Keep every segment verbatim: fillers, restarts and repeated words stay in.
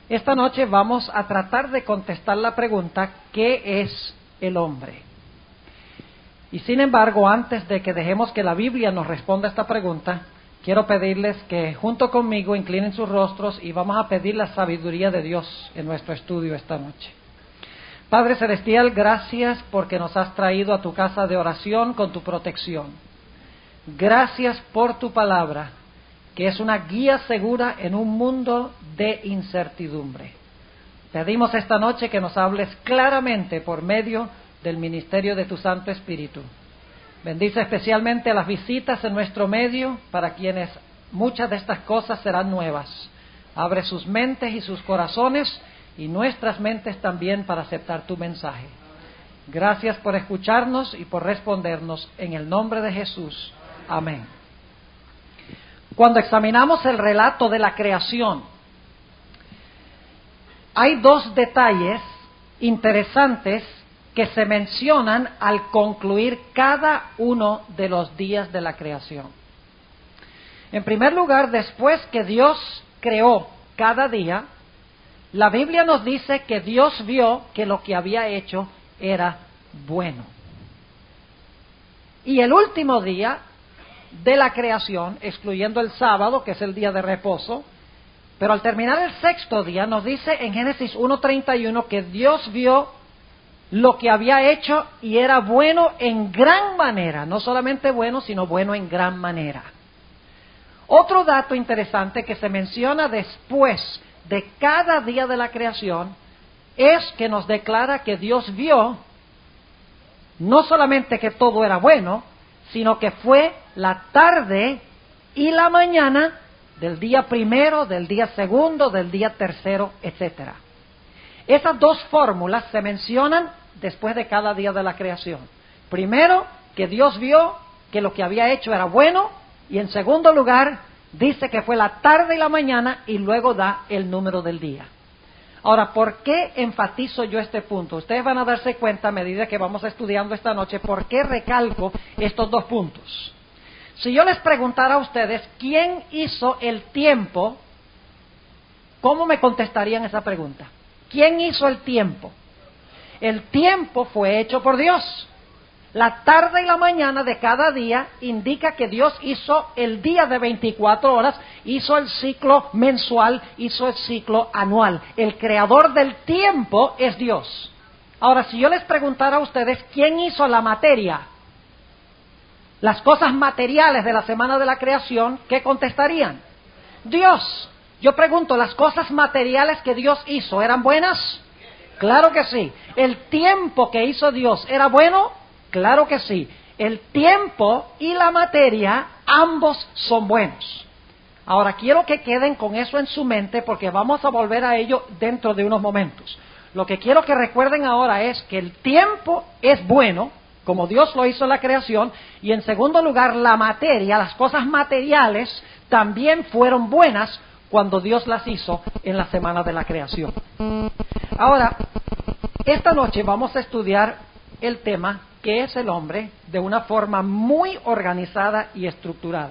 Esta noche vamos a tratar de contestar la pregunta, ¿qué es el hombre? Y sin embargo, antes de que dejemos que la Biblia nos responda esta pregunta, quiero pedirles que junto conmigo inclinen sus rostros y vamos a pedir la sabiduría de Dios en nuestro estudio esta noche. Padre Celestial, gracias porque nos has traído a tu casa de oración con tu protección. Gracias por tu palabra, que es una guía segura en un mundo de incertidumbre. Pedimos esta noche que nos hables claramente por medio del ministerio de tu Santo Espíritu. Bendice especialmente a las visitas en nuestro medio, para quienes muchas de estas cosas serán nuevas. Abre sus mentes y sus corazones y nuestras mentes también para aceptar tu mensaje. Gracias por escucharnos y por respondernos en el nombre de Jesús. Amén. Cuando examinamos el relato de la creación, hay dos detalles interesantes que se mencionan al concluir cada uno de los días de la creación. En primer lugar, después que Dios creó cada día, la Biblia nos dice que Dios vio que lo que había hecho era bueno. Y el último día de la creación, excluyendo el sábado, que es el día de reposo, pero al terminar el sexto día, nos dice en Génesis uno treinta y uno que Dios vio lo que había hecho y era bueno en gran manera, no solamente bueno, sino bueno en gran manera. Otro dato interesante que se menciona después de cada día de la creación es que nos declara que Dios vio no solamente que todo era bueno, sino que fue la tarde y la mañana del día primero, del día segundo, del día tercero, etcétera. Esas dos fórmulas se mencionan después de cada día de la creación. Primero, que Dios vio que lo que había hecho era bueno, y en segundo lugar, dice que fue la tarde y la mañana, y luego da el número del día. Ahora, ¿por qué enfatizo yo este punto? Ustedes van a darse cuenta a medida que vamos estudiando esta noche por qué recalco estos dos puntos. Si yo les preguntara a ustedes quién hizo el tiempo, ¿cómo me contestarían esa pregunta? ¿Quién hizo el tiempo? El tiempo fue hecho por Dios. La tarde y la mañana de cada día indica que Dios hizo el día de veinticuatro horas, hizo el ciclo mensual, hizo el ciclo anual. El creador del tiempo es Dios. Ahora, si yo les preguntara a ustedes quién hizo la materia, las cosas materiales de la semana de la creación, ¿qué contestarían? Dios. Yo pregunto, ¿las cosas materiales que Dios hizo eran buenas? Claro que sí. ¿El tiempo que hizo Dios era bueno? Claro que sí. El tiempo y la materia, ambos son buenos. Ahora, quiero que queden con eso en su mente porque vamos a volver a ello dentro de unos momentos. Lo que quiero que recuerden ahora es que el tiempo es bueno, como Dios lo hizo en la creación, y en segundo lugar, la materia, las cosas materiales, también fueron buenas cuando Dios las hizo en la semana de la creación. Ahora, esta noche vamos a estudiar el tema ¿qué es el hombre? De una forma muy organizada y estructurada.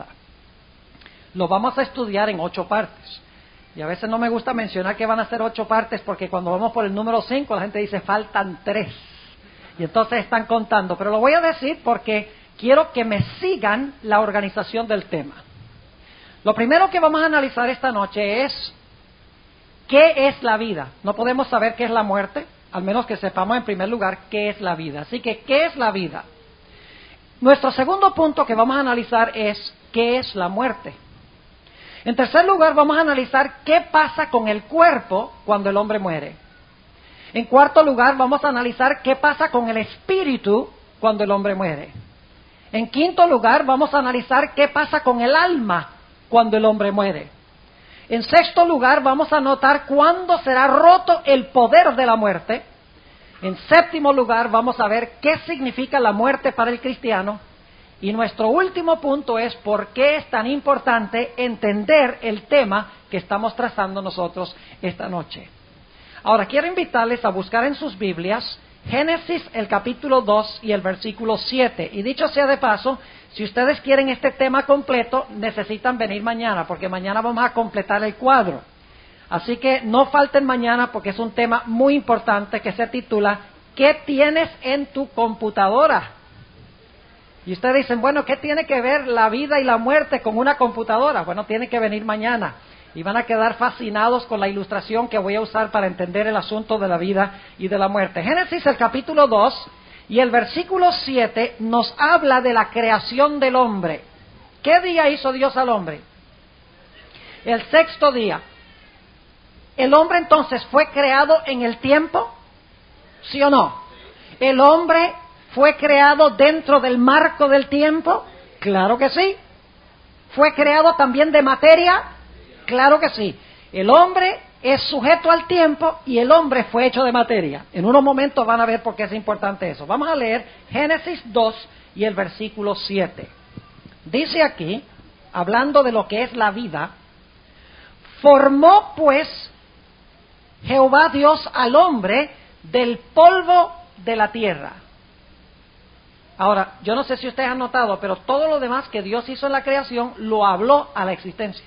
Lo vamos a estudiar en ocho partes. Y a veces no me gusta mencionar que van a ser ocho partes porque cuando vamos por el número cinco la gente dice faltan tres. Y entonces están contando. Pero lo voy a decir porque quiero que me sigan la organización del tema. Lo primero que vamos a analizar esta noche es ¿qué es la vida? No podemos saber qué es la muerte, al menos que sepamos en primer lugar qué es la vida. Así que, ¿qué es la vida? Nuestro segundo punto que vamos a analizar es ¿qué es la muerte? En tercer lugar, vamos a analizar qué pasa con el cuerpo cuando el hombre muere. En cuarto lugar, vamos a analizar qué pasa con el espíritu cuando el hombre muere. En quinto lugar, vamos a analizar qué pasa con el alma cuando el hombre muere. En sexto lugar, vamos a notar cuándo será roto el poder de la muerte. En séptimo lugar, vamos a ver qué significa la muerte para el cristiano. Y nuestro último punto es por qué es tan importante entender el tema que estamos trazando nosotros esta noche. Ahora, quiero invitarles a buscar en sus Biblias Génesis, el capítulo dos y el versículo siete. Y dicho sea de paso, si ustedes quieren este tema completo, necesitan venir mañana, porque mañana vamos a completar el cuadro. Así que no falten mañana porque es un tema muy importante que se titula ¿qué tienes en tu computadora? Y ustedes dicen, bueno, ¿qué tiene que ver la vida y la muerte con una computadora? Bueno, tiene que venir mañana y van a quedar fascinados con la ilustración que voy a usar para entender el asunto de la vida y de la muerte. Génesis, el capítulo dos y el versículo siete nos habla de la creación del hombre. ¿Qué día hizo Dios al hombre? El sexto día. ¿El hombre entonces fue creado en el tiempo? ¿Sí o no? ¿El hombre fue creado dentro del marco del tiempo? Claro que sí. ¿Fue creado también de materia? Claro que sí. El hombre es sujeto al tiempo y el hombre fue hecho de materia. En unos momentos van a ver por qué es importante eso. Vamos a leer Génesis dos y el versículo siete. Dice aquí, hablando de lo que es la vida, formó pues Jehová Dios al hombre del polvo de la tierra. Ahora, yo no sé si ustedes han notado, pero todo lo demás que Dios hizo en la creación lo habló a la existencia.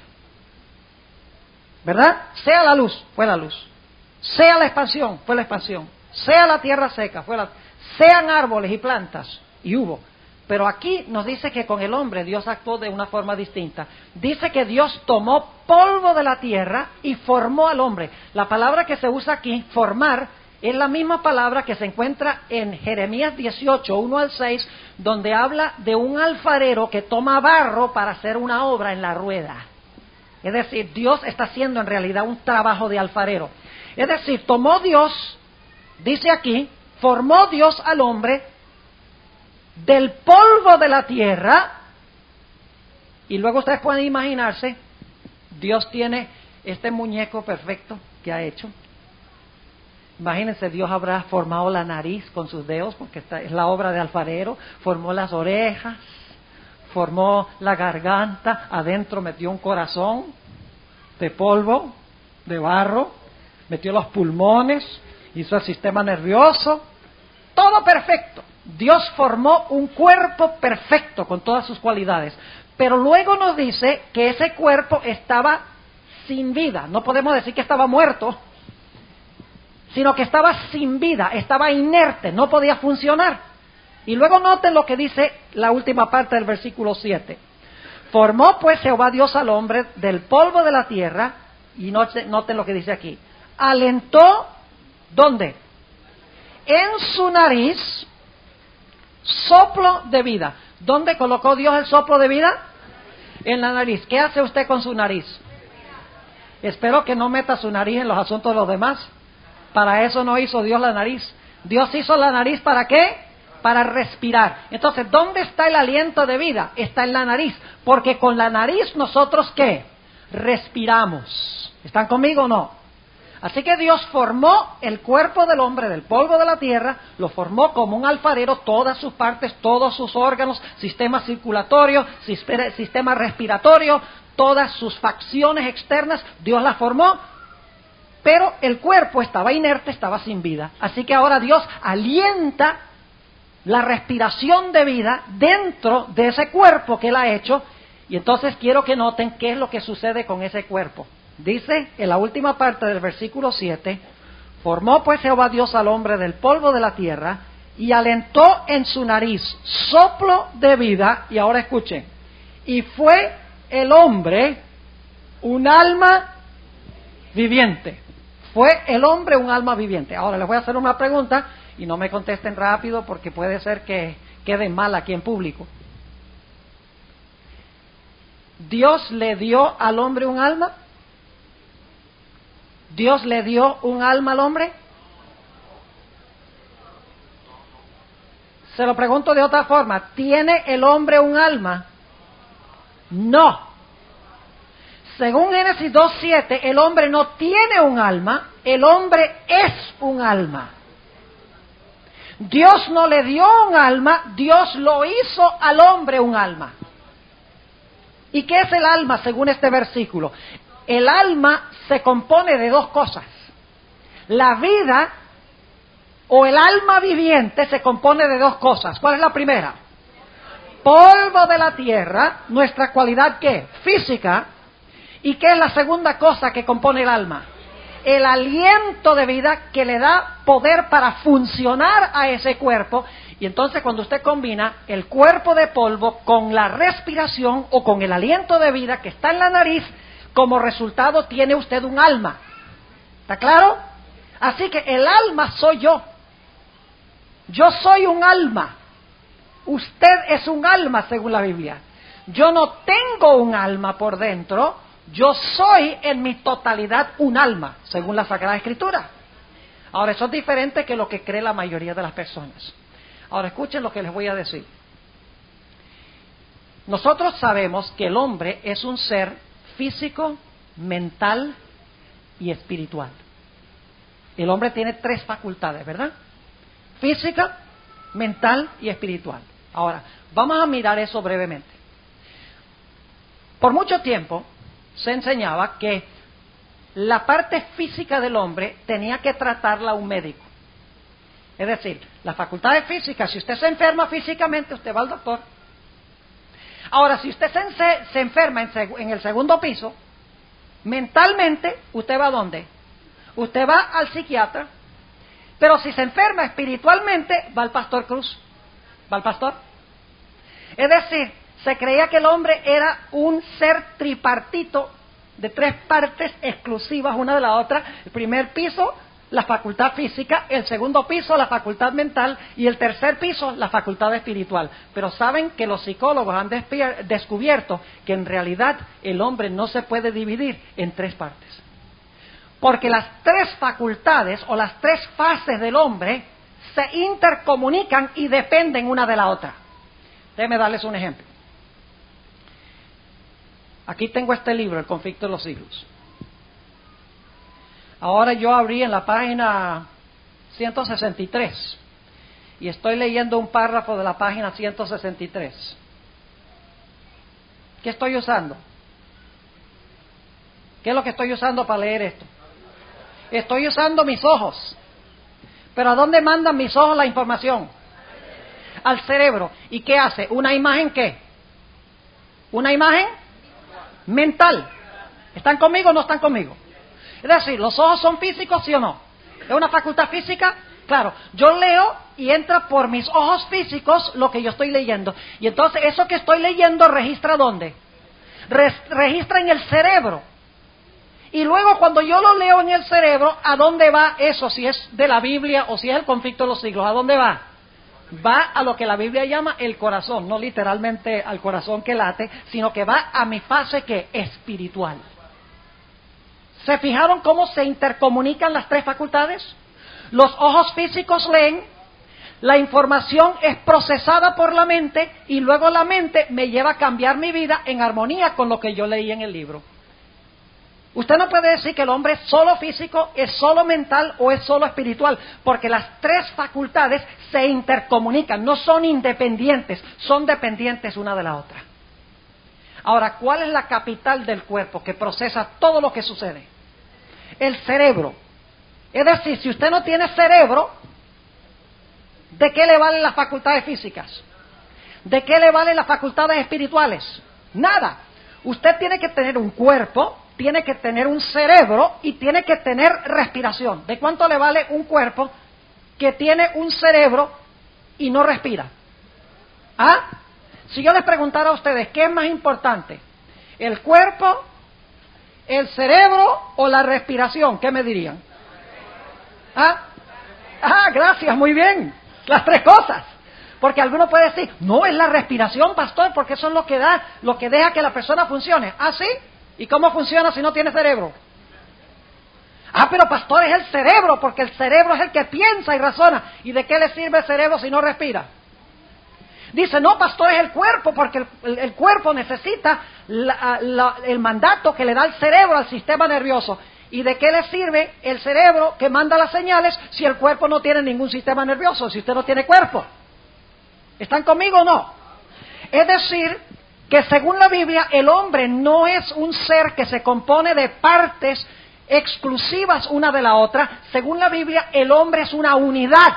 ¿Verdad? Sea la luz, fue la luz. Sea la expansión, fue la expansión. Sea la tierra seca, fue la... Sean árboles y plantas, y hubo. Pero aquí nos dice que con el hombre Dios actuó de una forma distinta. Dice que Dios tomó polvo de la tierra y formó al hombre. La palabra que se usa aquí, formar, es la misma palabra que se encuentra en Jeremías dieciocho, uno al seis, donde habla de un alfarero que toma barro para hacer una obra en la rueda. Es decir, Dios está haciendo en realidad un trabajo de alfarero. Es decir, tomó Dios, dice aquí, formó Dios al hombre del polvo de la tierra, y luego ustedes pueden imaginarse, Dios tiene este muñeco perfecto que ha hecho. Imagínense, Dios habrá formado la nariz con sus dedos, porque esta es la obra de alfarero, formó las orejas, formó la garganta, adentro metió un corazón de polvo, de barro, metió los pulmones, hizo el sistema nervioso, todo perfecto. Dios formó un cuerpo perfecto con todas sus cualidades, pero luego nos dice que ese cuerpo estaba sin vida. No podemos decir que estaba muerto, sino que estaba sin vida, estaba inerte, no podía funcionar. Y luego noten lo que dice la última parte del versículo siete. Formó pues Jehová Dios al hombre del polvo de la tierra, y noten, noten lo que dice aquí. Alentó, ¿dónde? En su nariz, soplo de vida. ¿Dónde colocó Dios el soplo de vida? En la nariz. ¿Qué hace usted con su nariz? Espero que no meta su nariz en los asuntos de los demás. Para eso no hizo Dios la nariz. Dios hizo la nariz ¿para qué? Para respirar. Entonces, ¿dónde está el aliento de vida? Está en la nariz. Porque con la nariz nosotros ¿qué? Respiramos. ¿Están conmigo o no? Así que Dios formó el cuerpo del hombre del polvo de la tierra, lo formó como un alfarero, todas sus partes, todos sus órganos, sistema circulatorio, sistema respiratorio, todas sus facciones externas, Dios las formó, pero el cuerpo estaba inerte, estaba sin vida. Así que ahora Dios alienta la respiración de vida dentro de ese cuerpo que Él ha hecho, y entonces quiero que noten qué es lo que sucede con ese cuerpo. Dice en la última parte del versículo siete, formó pues Jehová Dios al hombre del polvo de la tierra y alentó en su nariz soplo de vida, y ahora escuchen, y fue el hombre un alma viviente. Fue el hombre un alma viviente. Ahora les voy a hacer una pregunta y no me contesten rápido porque puede ser que queden mal aquí en público. ¿Dios le dio al hombre un alma? ¿Dios le dio un alma al hombre? Se lo pregunto de otra forma. ¿Tiene el hombre un alma? No. Según Génesis dos siete, el hombre no tiene un alma, el hombre es un alma. Dios no le dio un alma, Dios lo hizo al hombre un alma. ¿Y qué es el alma según este versículo? El alma se compone de dos cosas. La vida o el alma viviente se compone de dos cosas. ¿Cuál es la primera? Polvo de la tierra, nuestra cualidad ¿qué? Física. ¿Y qué es la segunda cosa que compone el alma? El aliento de vida que le da poder para funcionar a ese cuerpo. Y entonces cuando usted combina el cuerpo de polvo con la respiración o con el aliento de vida que está en la nariz, como resultado tiene usted un alma. ¿Está claro? Así que el alma soy yo. Yo soy un alma. Usted es un alma según la Biblia. Yo no tengo un alma por dentro, yo soy en mi totalidad un alma, según la Sagrada Escritura. Ahora, eso es diferente que lo que cree la mayoría de las personas. Ahora, escuchen lo que les voy a decir. Nosotros sabemos que el hombre es un ser físico, mental y espiritual. El hombre tiene tres facultades, ¿verdad? Física, mental y espiritual. Ahora, vamos a mirar eso brevemente. Por mucho tiempo se enseñaba que la parte física del hombre tenía que tratarla un médico. Es decir, las facultades físicas, si usted se enferma físicamente, usted va al doctor. Ahora, si usted se, se enferma en, seg en el segundo piso, mentalmente, ¿usted va a dónde? Usted va al psiquiatra. Pero si se enferma espiritualmente, va al pastor Cruz. ¿Va al pastor? Es decir, se creía que el hombre era un ser tripartito de tres partes exclusivas una de la otra. El primer piso, la facultad física; el segundo piso, la facultad mental; y el tercer piso, la facultad espiritual. Pero saben que los psicólogos han descubierto que en realidad el hombre no se puede dividir en tres partes. Porque las tres facultades o las tres fases del hombre se intercomunican y dependen una de la otra. Déjenme darles un ejemplo. Aquí tengo este libro, El conflicto de los siglos. Ahora yo abrí en la página ciento sesenta y tres y estoy leyendo un párrafo de la página ciento sesenta y tres. ¿Qué estoy usando? ¿Qué es lo que estoy usando para leer esto? Estoy usando mis ojos. ¿Pero a dónde mandan mis ojos la información? Al cerebro. ¿Y qué hace? ¿Una imagen qué? ¿Una imagen? Mental. ¿Están conmigo o no están conmigo? Es decir, ¿los ojos son físicos, sí o no? ¿Es una facultad física? Claro. Yo leo y entra por mis ojos físicos lo que yo estoy leyendo. Y entonces eso que estoy leyendo registra ¿dónde? Re registra en el cerebro. Y luego cuando yo lo leo en el cerebro, ¿a dónde va eso? Si es de la Biblia o si es el conflicto de los siglos, ¿a dónde va? Va a lo que la Biblia llama el corazón, no literalmente al corazón que late, sino que va a mi fase que espiritual. ¿Se fijaron cómo se intercomunican las tres facultades? Los ojos físicos leen, la información es procesada por la mente y luego la mente me lleva a cambiar mi vida en armonía con lo que yo leí en el libro. Usted no puede decir que el hombre es solo físico, es solo mental o es solo espiritual, porque las tres facultades se intercomunican, no son independientes, son dependientes una de la otra. Ahora, ¿cuál es la capital del cuerpo que procesa todo lo que sucede? El cerebro. Es decir, si usted no tiene cerebro, ¿de qué le valen las facultades físicas? ¿De qué le valen las facultades espirituales? Nada. Usted tiene que tener un cuerpo, tiene que tener un cerebro y tiene que tener respiración. ¿De cuánto le vale un cuerpo que tiene un cerebro y no respira? ¿Ah? Si yo les preguntara a ustedes, ¿qué es más importante? ¿El cuerpo, el cerebro o la respiración? ¿Qué me dirían? ¿Ah? Ah, gracias, muy bien. Las tres cosas. Porque alguno puede decir, no, es la respiración, pastor, porque eso es lo que da, lo que deja que la persona funcione. ¿Ah, sí? ¿Y cómo funciona si no tiene cerebro? Ah, pero pastor, es el cerebro, porque el cerebro es el que piensa y razona. ¿Y de qué le sirve el cerebro si no respira? Dice, no, pastor, es el cuerpo, porque el, el, el cuerpo necesita la, la, el mandato que le da el cerebro al sistema nervioso. ¿Y de qué le sirve el cerebro que manda las señales si el cuerpo no tiene ningún sistema nervioso, si usted no tiene cuerpo? ¿Están conmigo o no? Es decir, que según la Biblia, el hombre no es un ser que se compone de partes exclusivas una de la otra. Según la Biblia, el hombre es una unidad.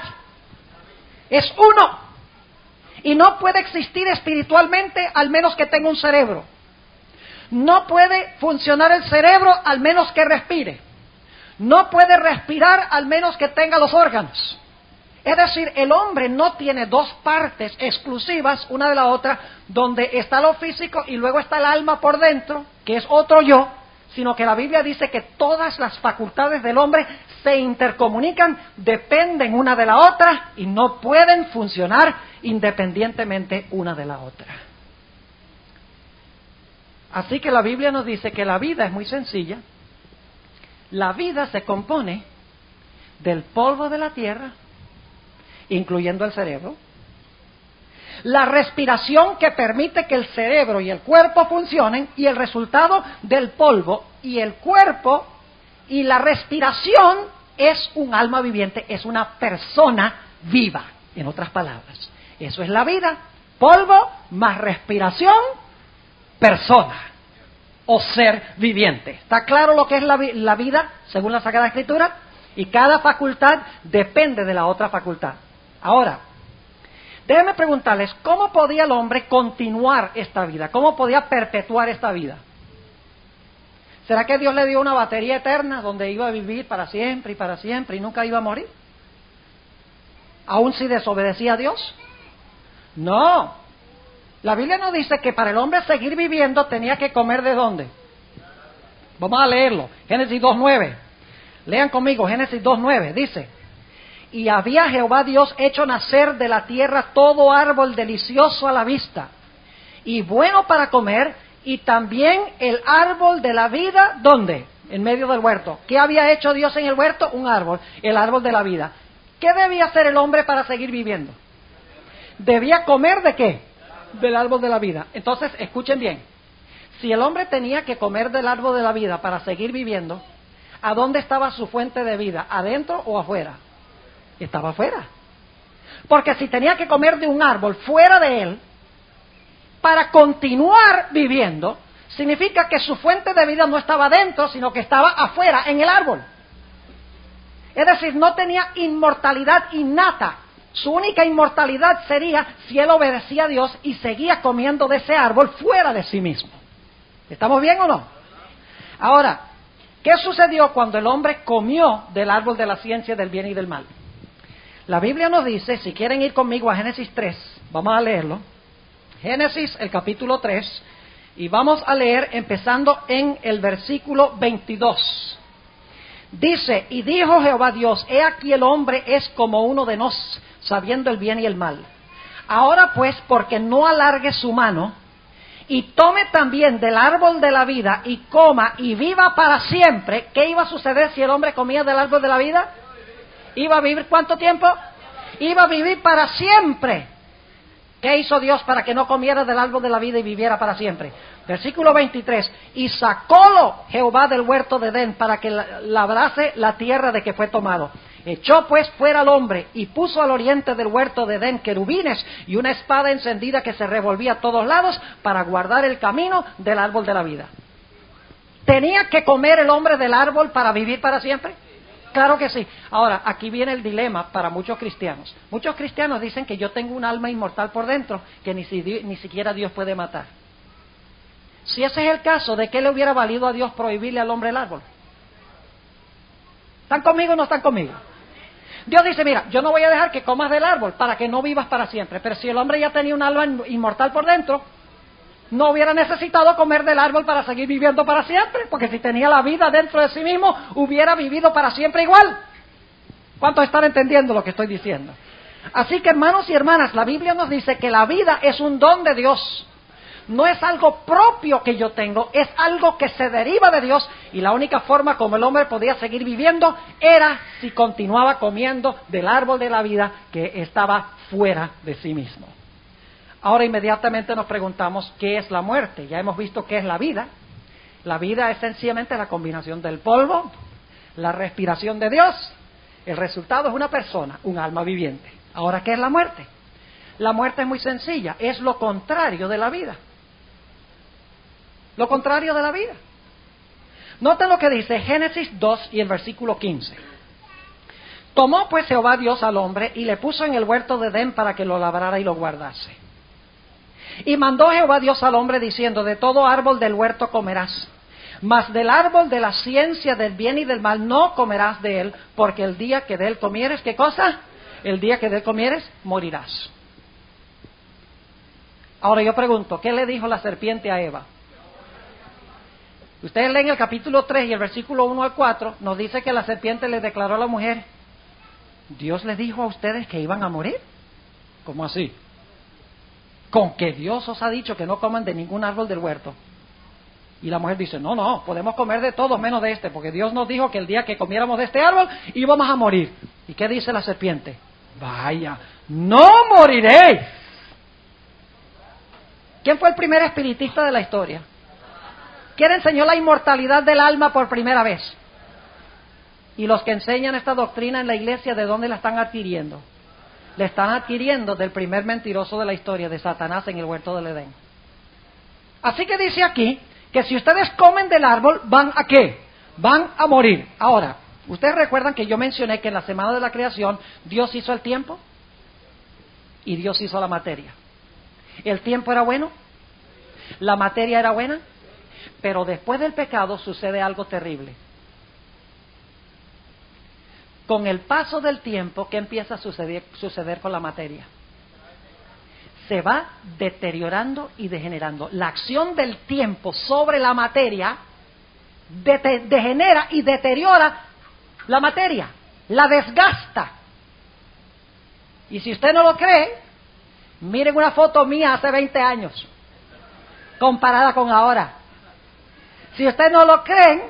Es uno. Y no puede existir espiritualmente al menos que tenga un cerebro. No puede funcionar el cerebro al menos que respire. No puede respirar al menos que tenga los órganos. Es decir, el hombre no tiene dos partes exclusivas una de la otra, donde está lo físico y luego está el alma por dentro, que es otro yo, sino que la Biblia dice que todas las facultades del hombre se intercomunican, dependen una de la otra y no pueden funcionar independientemente una de la otra. Así que la Biblia nos dice que la vida es muy sencilla. La vida se compone del polvo de la tierra, incluyendo el cerebro, la respiración que permite que el cerebro y el cuerpo funcionen, y el resultado del polvo y el cuerpo y la respiración es un alma viviente, es una persona viva, en otras palabras. Eso es la vida, polvo más respiración, persona o ser viviente. ¿Está claro lo que es la, la vida según la Sagrada Escritura? Y cada facultad depende de la otra facultad. Ahora, déjenme preguntarles, ¿cómo podía el hombre continuar esta vida? ¿Cómo podía perpetuar esta vida? ¿Será que Dios le dio una batería eterna donde iba a vivir para siempre y para siempre y nunca iba a morir? ¿Aún si desobedecía a Dios? No. La Biblia nos dice que para el hombre seguir viviendo tenía que comer ¿de dónde? Vamos a leerlo. Génesis dos nueve. Lean conmigo, Génesis dos nueve. Dice: y había Jehová Dios hecho nacer de la tierra todo árbol delicioso a la vista y bueno para comer, y también el árbol de la vida, ¿dónde? En medio del huerto. ¿Qué había hecho Dios en el huerto? Un árbol, el árbol de la vida. ¿Qué debía hacer el hombre para seguir viviendo? ¿Debía comer de qué? Del árbol de la vida. Entonces, escuchen bien. Si el hombre tenía que comer del árbol de la vida para seguir viviendo, ¿a dónde estaba su fuente de vida? ¿Adentro o afuera? Estaba afuera. Porque si tenía que comer de un árbol fuera de él, para continuar viviendo, significa que su fuente de vida no estaba adentro, sino que estaba afuera, en el árbol. Es decir, no tenía inmortalidad innata. Su única inmortalidad sería si él obedecía a Dios y seguía comiendo de ese árbol fuera de sí mismo. ¿Estamos bien o no? Ahora, ¿qué sucedió cuando el hombre comió del árbol de la ciencia del bien y del mal? La Biblia nos dice, si quieren ir conmigo a Génesis tres, vamos a leerlo. Génesis, el capítulo tres, y vamos a leer empezando en el versículo veintidós. Dice: y dijo Jehová Dios, he aquí el hombre es como uno de nos, sabiendo el bien y el mal. Ahora pues, porque no alargue su mano, y tome también del árbol de la vida, y coma, y viva para siempre. ¿Qué iba a suceder si el hombre comía del árbol de la vida? ¿Iba a vivir cuánto tiempo? Iba a vivir para siempre. ¿Qué hizo Dios para que no comiera del árbol de la vida y viviera para siempre? Versículo veintitrés. Y sacólo Jehová del huerto de Edén para que labrase la tierra de que fue tomado. Echó pues fuera al hombre y puso al oriente del huerto de Edén querubines y una espada encendida que se revolvía a todos lados para guardar el camino del árbol de la vida. ¿Tenía que comer el hombre del árbol para vivir para siempre? Claro que sí. Ahora, aquí viene el dilema para muchos cristianos. Muchos cristianos dicen que yo tengo un alma inmortal por dentro, que ni, si, ni siquiera Dios puede matar. Si ese es el caso, ¿de qué le hubiera valido a Dios prohibirle al hombre el árbol? ¿Están conmigo o no están conmigo? Dios dice, mira, yo no voy a dejar que comas del árbol para que no vivas para siempre. Pero si el hombre ya tenía un alma inmortal por dentro, no hubiera necesitado comer del árbol para seguir viviendo para siempre, porque si tenía la vida dentro de sí mismo, hubiera vivido para siempre igual. ¿Cuántos están entendiendo lo que estoy diciendo? Así que, hermanos y hermanas, la Biblia nos dice que la vida es un don de Dios. No es algo propio que yo tengo, es algo que se deriva de Dios, y la única forma como el hombre podía seguir viviendo era si continuaba comiendo del árbol de la vida que estaba fuera de sí mismo. Ahora inmediatamente nos preguntamos, ¿qué es la muerte? Ya hemos visto qué es la vida. La vida es sencillamente la combinación del polvo, la respiración de Dios. El resultado es una persona, un alma viviente. Ahora, ¿qué es la muerte? La muerte es muy sencilla, es lo contrario de la vida. Lo contrario de la vida. Noten lo que dice Génesis dos y el versículo quince. Tomó pues Jehová Dios al hombre y le puso en el huerto de Edén para que lo labrara y lo guardase. Y mandó Jehová Dios al hombre diciendo, de todo árbol del huerto comerás, mas del árbol de la ciencia del bien y del mal no comerás de él, porque el día que de él comieres, ¿qué cosa? El día que de él comieres, morirás. Ahora yo pregunto, ¿qué le dijo la serpiente a Eva? Ustedes leen el capítulo tres y el versículo uno al cuatro, nos dice que la serpiente le declaró a la mujer, ¿Dios les dijo a ustedes que iban a morir? ¿Cómo así? Con que Dios os ha dicho que no coman de ningún árbol del huerto. Y la mujer dice, no, no, podemos comer de todos menos de este, porque Dios nos dijo que el día que comiéramos de este árbol íbamos a morir. ¿Y qué dice la serpiente? Vaya, no moriréis. ¿Quién fue el primer espiritista de la historia? ¿Quién enseñó la inmortalidad del alma por primera vez? Y los que enseñan esta doctrina en la iglesia, ¿de dónde la están adquiriendo? La están adquiriendo del primer mentiroso de la historia, de Satanás en el huerto del Edén. Así que dice aquí que si ustedes comen del árbol, ¿van a qué? Van a morir. Ahora, ¿ustedes recuerdan que yo mencioné que en la semana de la creación Dios hizo el tiempo? Y Dios hizo la materia. ¿El tiempo era bueno? ¿La materia era buena? Pero después del pecado sucede algo terrible. Con el paso del tiempo, ¿qué empieza a suceder, suceder con la materia? Se va deteriorando y degenerando. La acción del tiempo sobre la materia de, degenera y deteriora la materia, la desgasta. Y si usted no lo cree, miren una foto mía hace veinte años, comparada con ahora. Si usted no lo creen,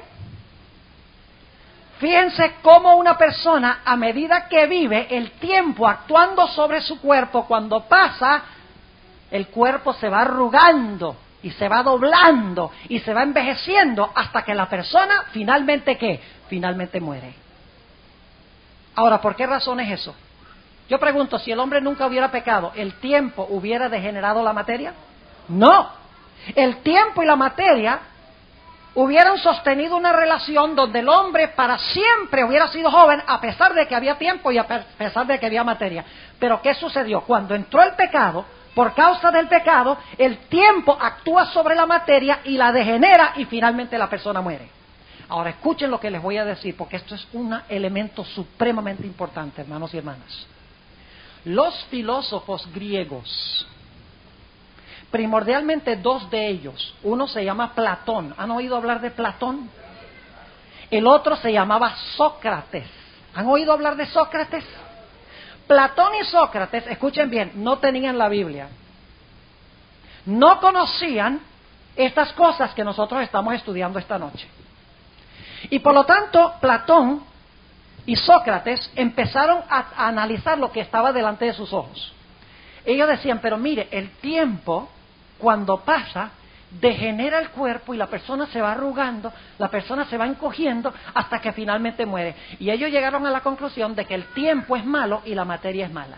fíjense cómo una persona, a medida que vive, el tiempo actuando sobre su cuerpo, cuando pasa, el cuerpo se va arrugando y se va doblando y se va envejeciendo hasta que la persona finalmente, ¿qué? Finalmente muere. Ahora, ¿por qué razón es eso? Yo pregunto, si el hombre nunca hubiera pecado, ¿el tiempo hubiera degenerado la materia? No. El tiempo y la materia hubieran sostenido una relación donde el hombre para siempre hubiera sido joven a pesar de que había tiempo y a pesar de que había materia. Pero ¿qué sucedió? Cuando entró el pecado, por causa del pecado, el tiempo actúa sobre la materia y la degenera y finalmente la persona muere. Ahora escuchen lo que les voy a decir, porque esto es un elemento supremamente importante, hermanos y hermanas. Los filósofos griegos, primordialmente dos de ellos, uno se llama Platón. ¿Han oído hablar de Platón? El otro se llamaba Sócrates. ¿Han oído hablar de Sócrates? Platón y Sócrates, escuchen bien, no tenían la Biblia. No conocían estas cosas que nosotros estamos estudiando esta noche. Y por lo tanto, Platón y Sócrates empezaron a, a analizar lo que estaba delante de sus ojos. Ellos decían, pero mire, el tiempo, cuando pasa, degenera el cuerpo y la persona se va arrugando, la persona se va encogiendo hasta que finalmente muere. Y ellos llegaron a la conclusión de que el tiempo es malo y la materia es mala.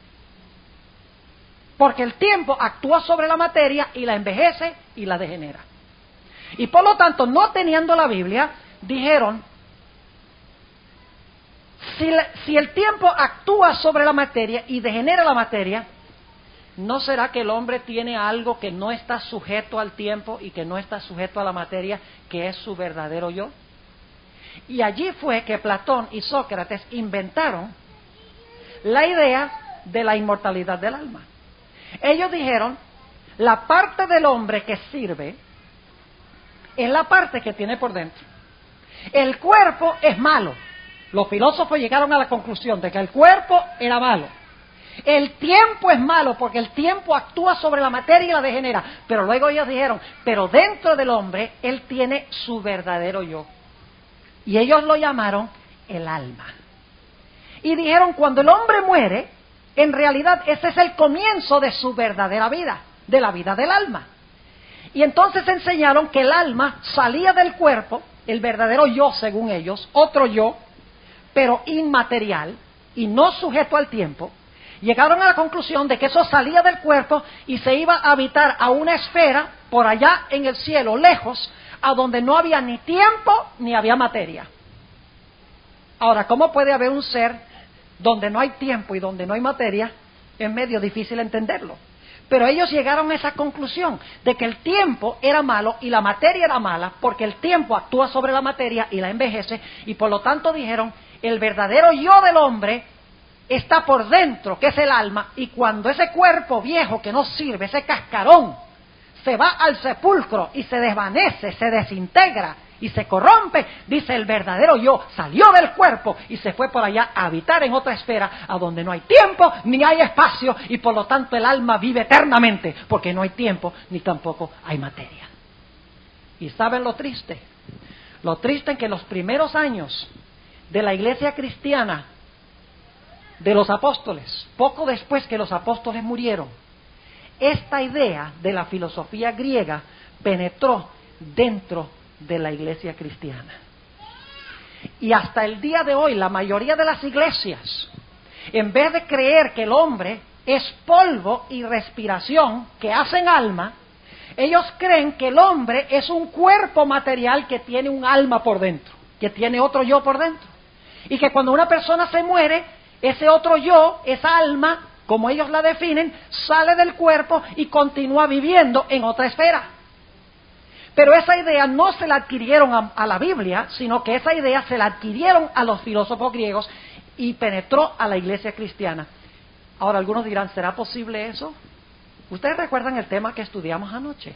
Porque el tiempo actúa sobre la materia y la envejece y la degenera. Y por lo tanto, no teniendo la Biblia, dijeron, si, la, si el tiempo actúa sobre la materia y degenera la materia, ¿no será que el hombre tiene algo que no está sujeto al tiempo y que no está sujeto a la materia, que es su verdadero yo? Y allí fue que Platón y Sócrates inventaron la idea de la inmortalidad del alma. Ellos dijeron, la parte del hombre que sirve es la parte que tiene por dentro. El cuerpo es malo. Los filósofos llegaron a la conclusión de que el cuerpo era malo. El tiempo es malo porque el tiempo actúa sobre la materia y la degenera. Pero luego ellos dijeron, pero dentro del hombre, él tiene su verdadero yo. Y ellos lo llamaron el alma. Y dijeron, cuando el hombre muere, en realidad ese es el comienzo de su verdadera vida, de la vida del alma. Y entonces enseñaron que el alma salía del cuerpo, el verdadero yo según ellos, otro yo, pero inmaterial y no sujeto al tiempo. Llegaron a la conclusión de que eso salía del cuerpo y se iba a habitar a una esfera por allá en el cielo, lejos, a donde no había ni tiempo ni había materia. Ahora, ¿cómo puede haber un ser donde no hay tiempo y donde no hay materia? Es medio difícil entenderlo. Pero ellos llegaron a esa conclusión de que el tiempo era malo y la materia era mala, porque el tiempo actúa sobre la materia y la envejece, y por lo tanto dijeron, el verdadero yo del hombre está por dentro, que es el alma, y cuando ese cuerpo viejo que no sirve, ese cascarón, se va al sepulcro y se desvanece, se desintegra y se corrompe, dice el verdadero yo salió del cuerpo y se fue por allá a habitar en otra esfera, a donde no hay tiempo ni hay espacio, y por lo tanto el alma vive eternamente, porque no hay tiempo ni tampoco hay materia. ¿Y saben lo triste? Lo triste es que en los primeros años de la iglesia cristiana, de los apóstoles, poco después que los apóstoles murieron, esta idea de la filosofía griega penetró dentro de la iglesia cristiana. Y hasta el día de hoy, la mayoría de las iglesias, en vez de creer que el hombre es polvo y respiración que hacen alma, ellos creen que el hombre es un cuerpo material que tiene un alma por dentro, que tiene otro yo por dentro. Y que cuando una persona se muere, ese otro yo, esa alma, como ellos la definen, sale del cuerpo y continúa viviendo en otra esfera. Pero esa idea no se la adquirieron a, a la Biblia, sino que esa idea se la adquirieron a los filósofos griegos y penetró a la iglesia cristiana. Ahora algunos dirán, ¿será posible eso? ¿Ustedes recuerdan el tema que estudiamos anoche?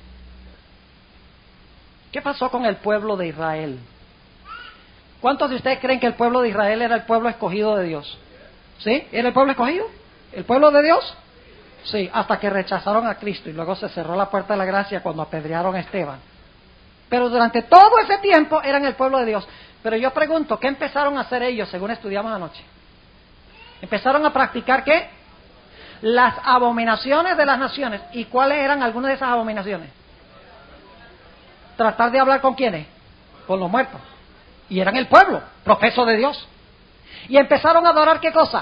¿Qué pasó con el pueblo de Israel? ¿Cuántos de ustedes creen que el pueblo de Israel era el pueblo escogido de Dios? ¿Sí? ¿Era el pueblo escogido? ¿El pueblo de Dios? Sí, hasta que rechazaron a Cristo y luego se cerró la puerta de la gracia cuando apedrearon a Esteban. Pero durante todo ese tiempo eran el pueblo de Dios. Pero yo pregunto, ¿qué empezaron a hacer ellos según estudiamos anoche? ¿Empezaron a practicar qué? Las abominaciones de las naciones. ¿Y cuáles eran algunas de esas abominaciones? Tratar de hablar con quiénes, con los muertos. Y eran el pueblo, profeso de Dios. Y empezaron a adorar ¿qué cosa?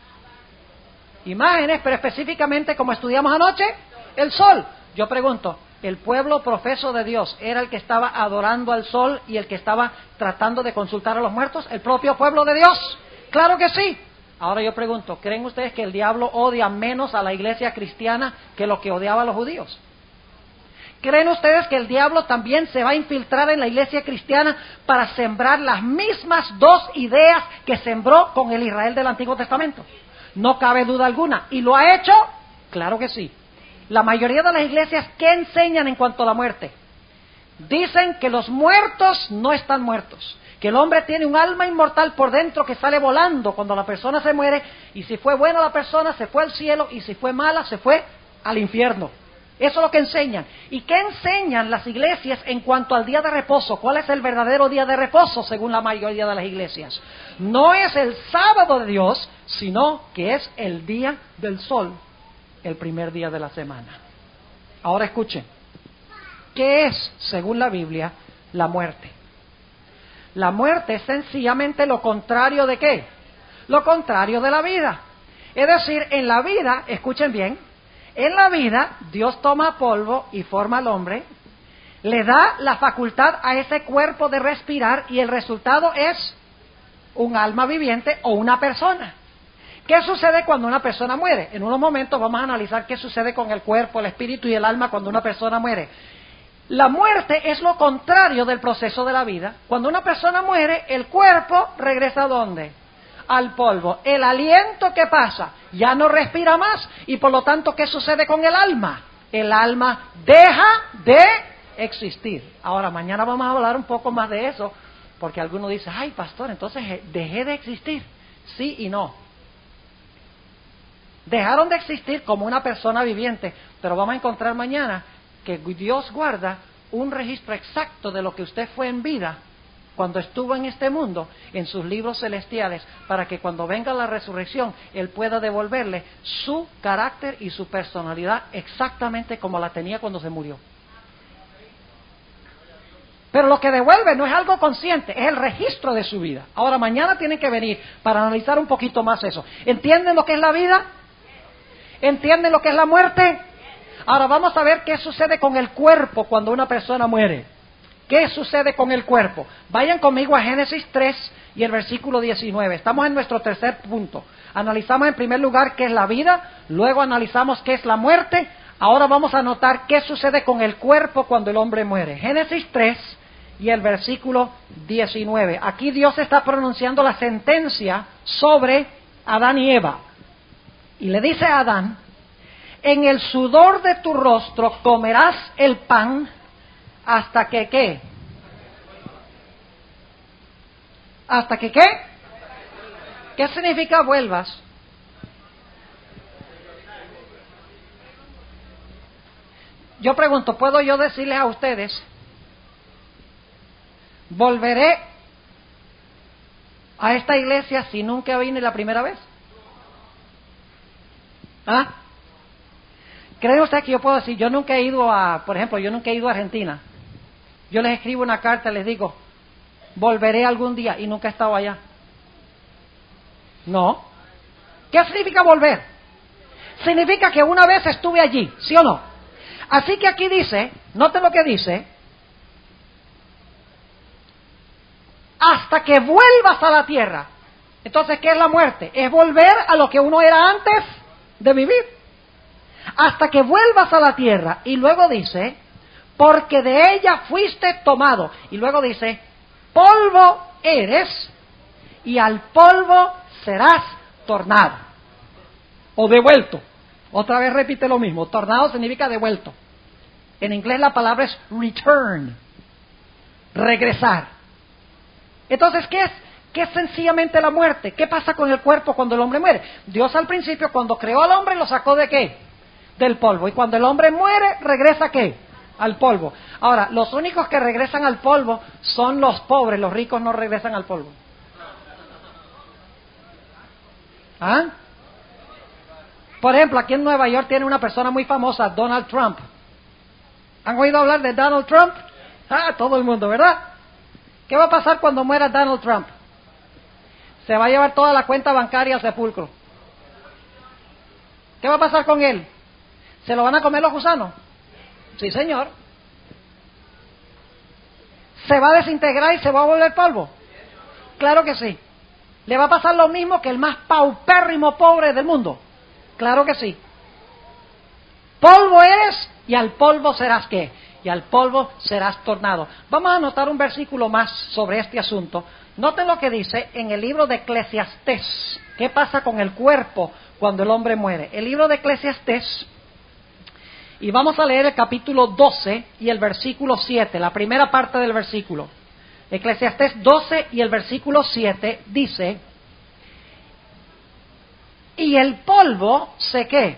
Imágenes, pero específicamente, como estudiamos anoche, el sol. Yo pregunto, ¿el pueblo profeso de Dios era el que estaba adorando al sol y el que estaba tratando de consultar a los muertos? ¿El propio pueblo de Dios? ¡Claro que sí! Ahora yo pregunto, ¿creen ustedes que el diablo odia menos a la iglesia cristiana que lo que odiaba a los judíos? ¿Creen ustedes que el diablo también se va a infiltrar en la iglesia cristiana para sembrar las mismas dos ideas que sembró con el Israel del Antiguo Testamento? No cabe duda alguna. ¿Y lo ha hecho? Claro que sí. La mayoría de las iglesias, ¿qué enseñan en cuanto a la muerte? Dicen que los muertos no están muertos, que el hombre tiene un alma inmortal por dentro que sale volando cuando la persona se muere, y si fue buena la persona se fue al cielo, y si fue mala se fue al infierno. Eso es lo que enseñan. ¿Y qué enseñan las iglesias en cuanto al día de reposo? ¿Cuál es el verdadero día de reposo según la mayoría de las iglesias? No es el sábado de Dios, sino que es el día del sol, el primer día de la semana. Ahora escuchen, ¿qué es, según la Biblia, la muerte? La muerte es sencillamente lo contrario ¿de qué? Lo contrario de la vida. Es decir, en la vida, escuchen bien, en la vida Dios toma polvo y forma al hombre, le da la facultad a ese cuerpo de respirar y el resultado es un alma viviente o una persona. ¿Qué sucede cuando una persona muere? En unos momentos vamos a analizar qué sucede con el cuerpo, el espíritu y el alma cuando una persona muere. La muerte es lo contrario del proceso de la vida. Cuando una persona muere, el cuerpo regresa ¿a dónde? Al polvo. El aliento que pasa ya no respira más y por lo tanto, ¿qué sucede con el alma? El alma deja de existir. Ahora, mañana vamos a hablar un poco más de eso, porque alguno dice, ay pastor, entonces dejé de existir. Sí y no. Dejaron de existir como una persona viviente, pero vamos a encontrar mañana que Dios guarda un registro exacto de lo que usted fue en vida cuando estuvo en este mundo, en sus libros celestiales, para que cuando venga la resurrección, Él pueda devolverle su carácter y su personalidad exactamente como la tenía cuando se murió. Pero lo que devuelve no es algo consciente, es el registro de su vida. Ahora, mañana tienen que venir para analizar un poquito más eso. ¿Entienden lo que es la vida? ¿Entienden lo que es la muerte? Ahora vamos a ver qué sucede con el cuerpo cuando una persona muere. ¿Qué sucede con el cuerpo? Vayan conmigo a Génesis tres y el versículo diecinueve. Estamos en nuestro tercer punto. Analizamos en primer lugar qué es la vida, luego analizamos qué es la muerte, Ahora vamos a notar qué sucede con el cuerpo cuando el hombre muere. Génesis tres y el versículo diecinueve. Aquí Dios está pronunciando la sentencia sobre Adán y Eva. Y le dice a Adán: en el sudor de tu rostro comerás el pan hasta que ¿qué? ¿Hasta que qué? ¿Qué significa vuelvas? Yo pregunto, ¿puedo yo decirles a ustedes, volveré a esta iglesia si nunca vine la primera vez? ¿Ah? ¿Cree usted que yo puedo decir, yo nunca he ido a, por ejemplo, yo nunca he ido a Argentina? Yo les escribo una carta y les digo, volveré algún día, y nunca he estado allá. No. ¿Qué significa volver? Significa que una vez estuve allí, ¿sí o no? Así que aquí dice, noten lo que dice, hasta que vuelvas a la tierra. Entonces, ¿qué es la muerte? Es volver a lo que uno era antes de vivir. Hasta que vuelvas a la tierra. Y luego dice, porque de ella fuiste tomado. Y luego dice, polvo eres y al polvo serás tornado. O devuelto. Otra vez repite lo mismo. Tornado significa devuelto. En inglés la palabra es return. Regresar. Entonces, ¿qué es? ¿Qué es sencillamente la muerte? ¿Qué pasa con el cuerpo cuando el hombre muere? Dios al principio, cuando creó al hombre, lo sacó ¿de qué? Del polvo. Y cuando el hombre muere, ¿regresa a qué? Al polvo. Ahora, los únicos que regresan al polvo son los pobres. Los ricos no regresan al polvo. ¿Ah? Por ejemplo, aquí en Nueva York tiene una persona muy famosa, Donald Trump. ¿Han oído hablar de Donald Trump? Ah, todo el mundo, ¿verdad? ¿Qué va a pasar cuando muera Donald Trump? Se va a llevar toda la cuenta bancaria al sepulcro. ¿Qué va a pasar con él? ¿Se lo van a comer los gusanos? Sí, señor. ¿Se va a desintegrar y se va a volver polvo? Claro que sí. ¿Le va a pasar lo mismo que el más paupérrimo pobre del mundo? Claro que sí. Polvo eres y al polvo serás ¿qué? Y al polvo serás tornado. Vamos a anotar un versículo más sobre este asunto. Noten lo que dice en el libro de Eclesiastés. ¿Qué pasa con el cuerpo cuando el hombre muere? El libro de Eclesiastés, y vamos a leer el capítulo doce y el versículo siete, la primera parte del versículo. Eclesiastés doce y el versículo siete dice, y el polvo se ¿qué?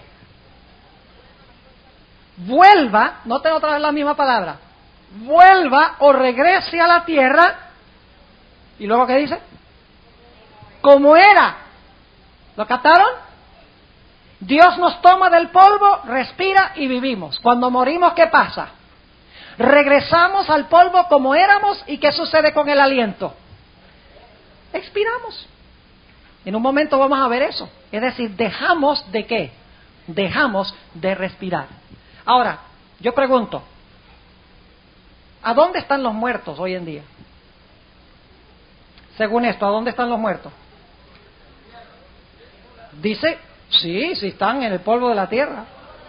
Vuelva, noten otra vez la misma palabra, vuelva o regrese a la tierra. ¿Y luego qué dice? Como era. ¿Lo captaron? Dios nos toma del polvo, respira y vivimos. Cuando morimos, ¿qué pasa? Regresamos al polvo como éramos, y ¿qué sucede con el aliento? Expiramos. En un momento vamos a ver eso. Es decir, dejamos de ¿qué? Dejamos de respirar. Ahora, yo pregunto, ¿a dónde están los muertos hoy en día? Según esto, ¿a dónde están los muertos? Dice, sí, sí están en el polvo de la tierra.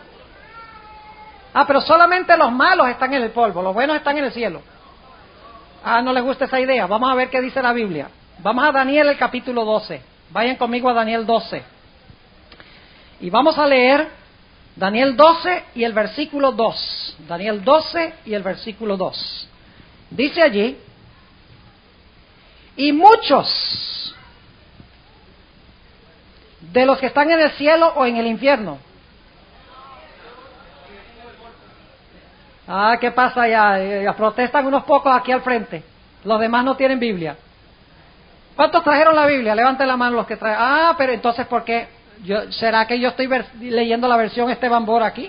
Ah, pero solamente los malos están en el polvo, los buenos están en el cielo. Ah, no les gusta esa idea. Vamos a ver qué dice la Biblia. Vamos a Daniel, el capítulo doce. Vayan conmigo a Daniel doce. Y vamos a leer Daniel doce y el versículo dos. Daniel doce y el versículo dos. Dice allí, y muchos de los que están en el cielo o en el infierno. Ah, ¿qué pasa ya? Eh, protestan unos pocos aquí al frente. Los demás no tienen Biblia. ¿Cuántos trajeron la Biblia? Levanten la mano los que traen. Ah, pero entonces, ¿por qué? Yo, ¿será que yo estoy ver, leyendo la versión Esteban Bor aquí?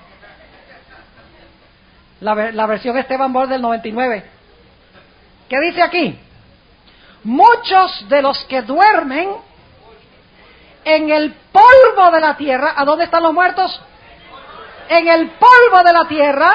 La, la versión Esteban Bor del noventa y nueve. ¿Qué dice aquí? Muchos de los que duermen en el polvo de la tierra. ¿A dónde están los muertos? En el polvo de la tierra.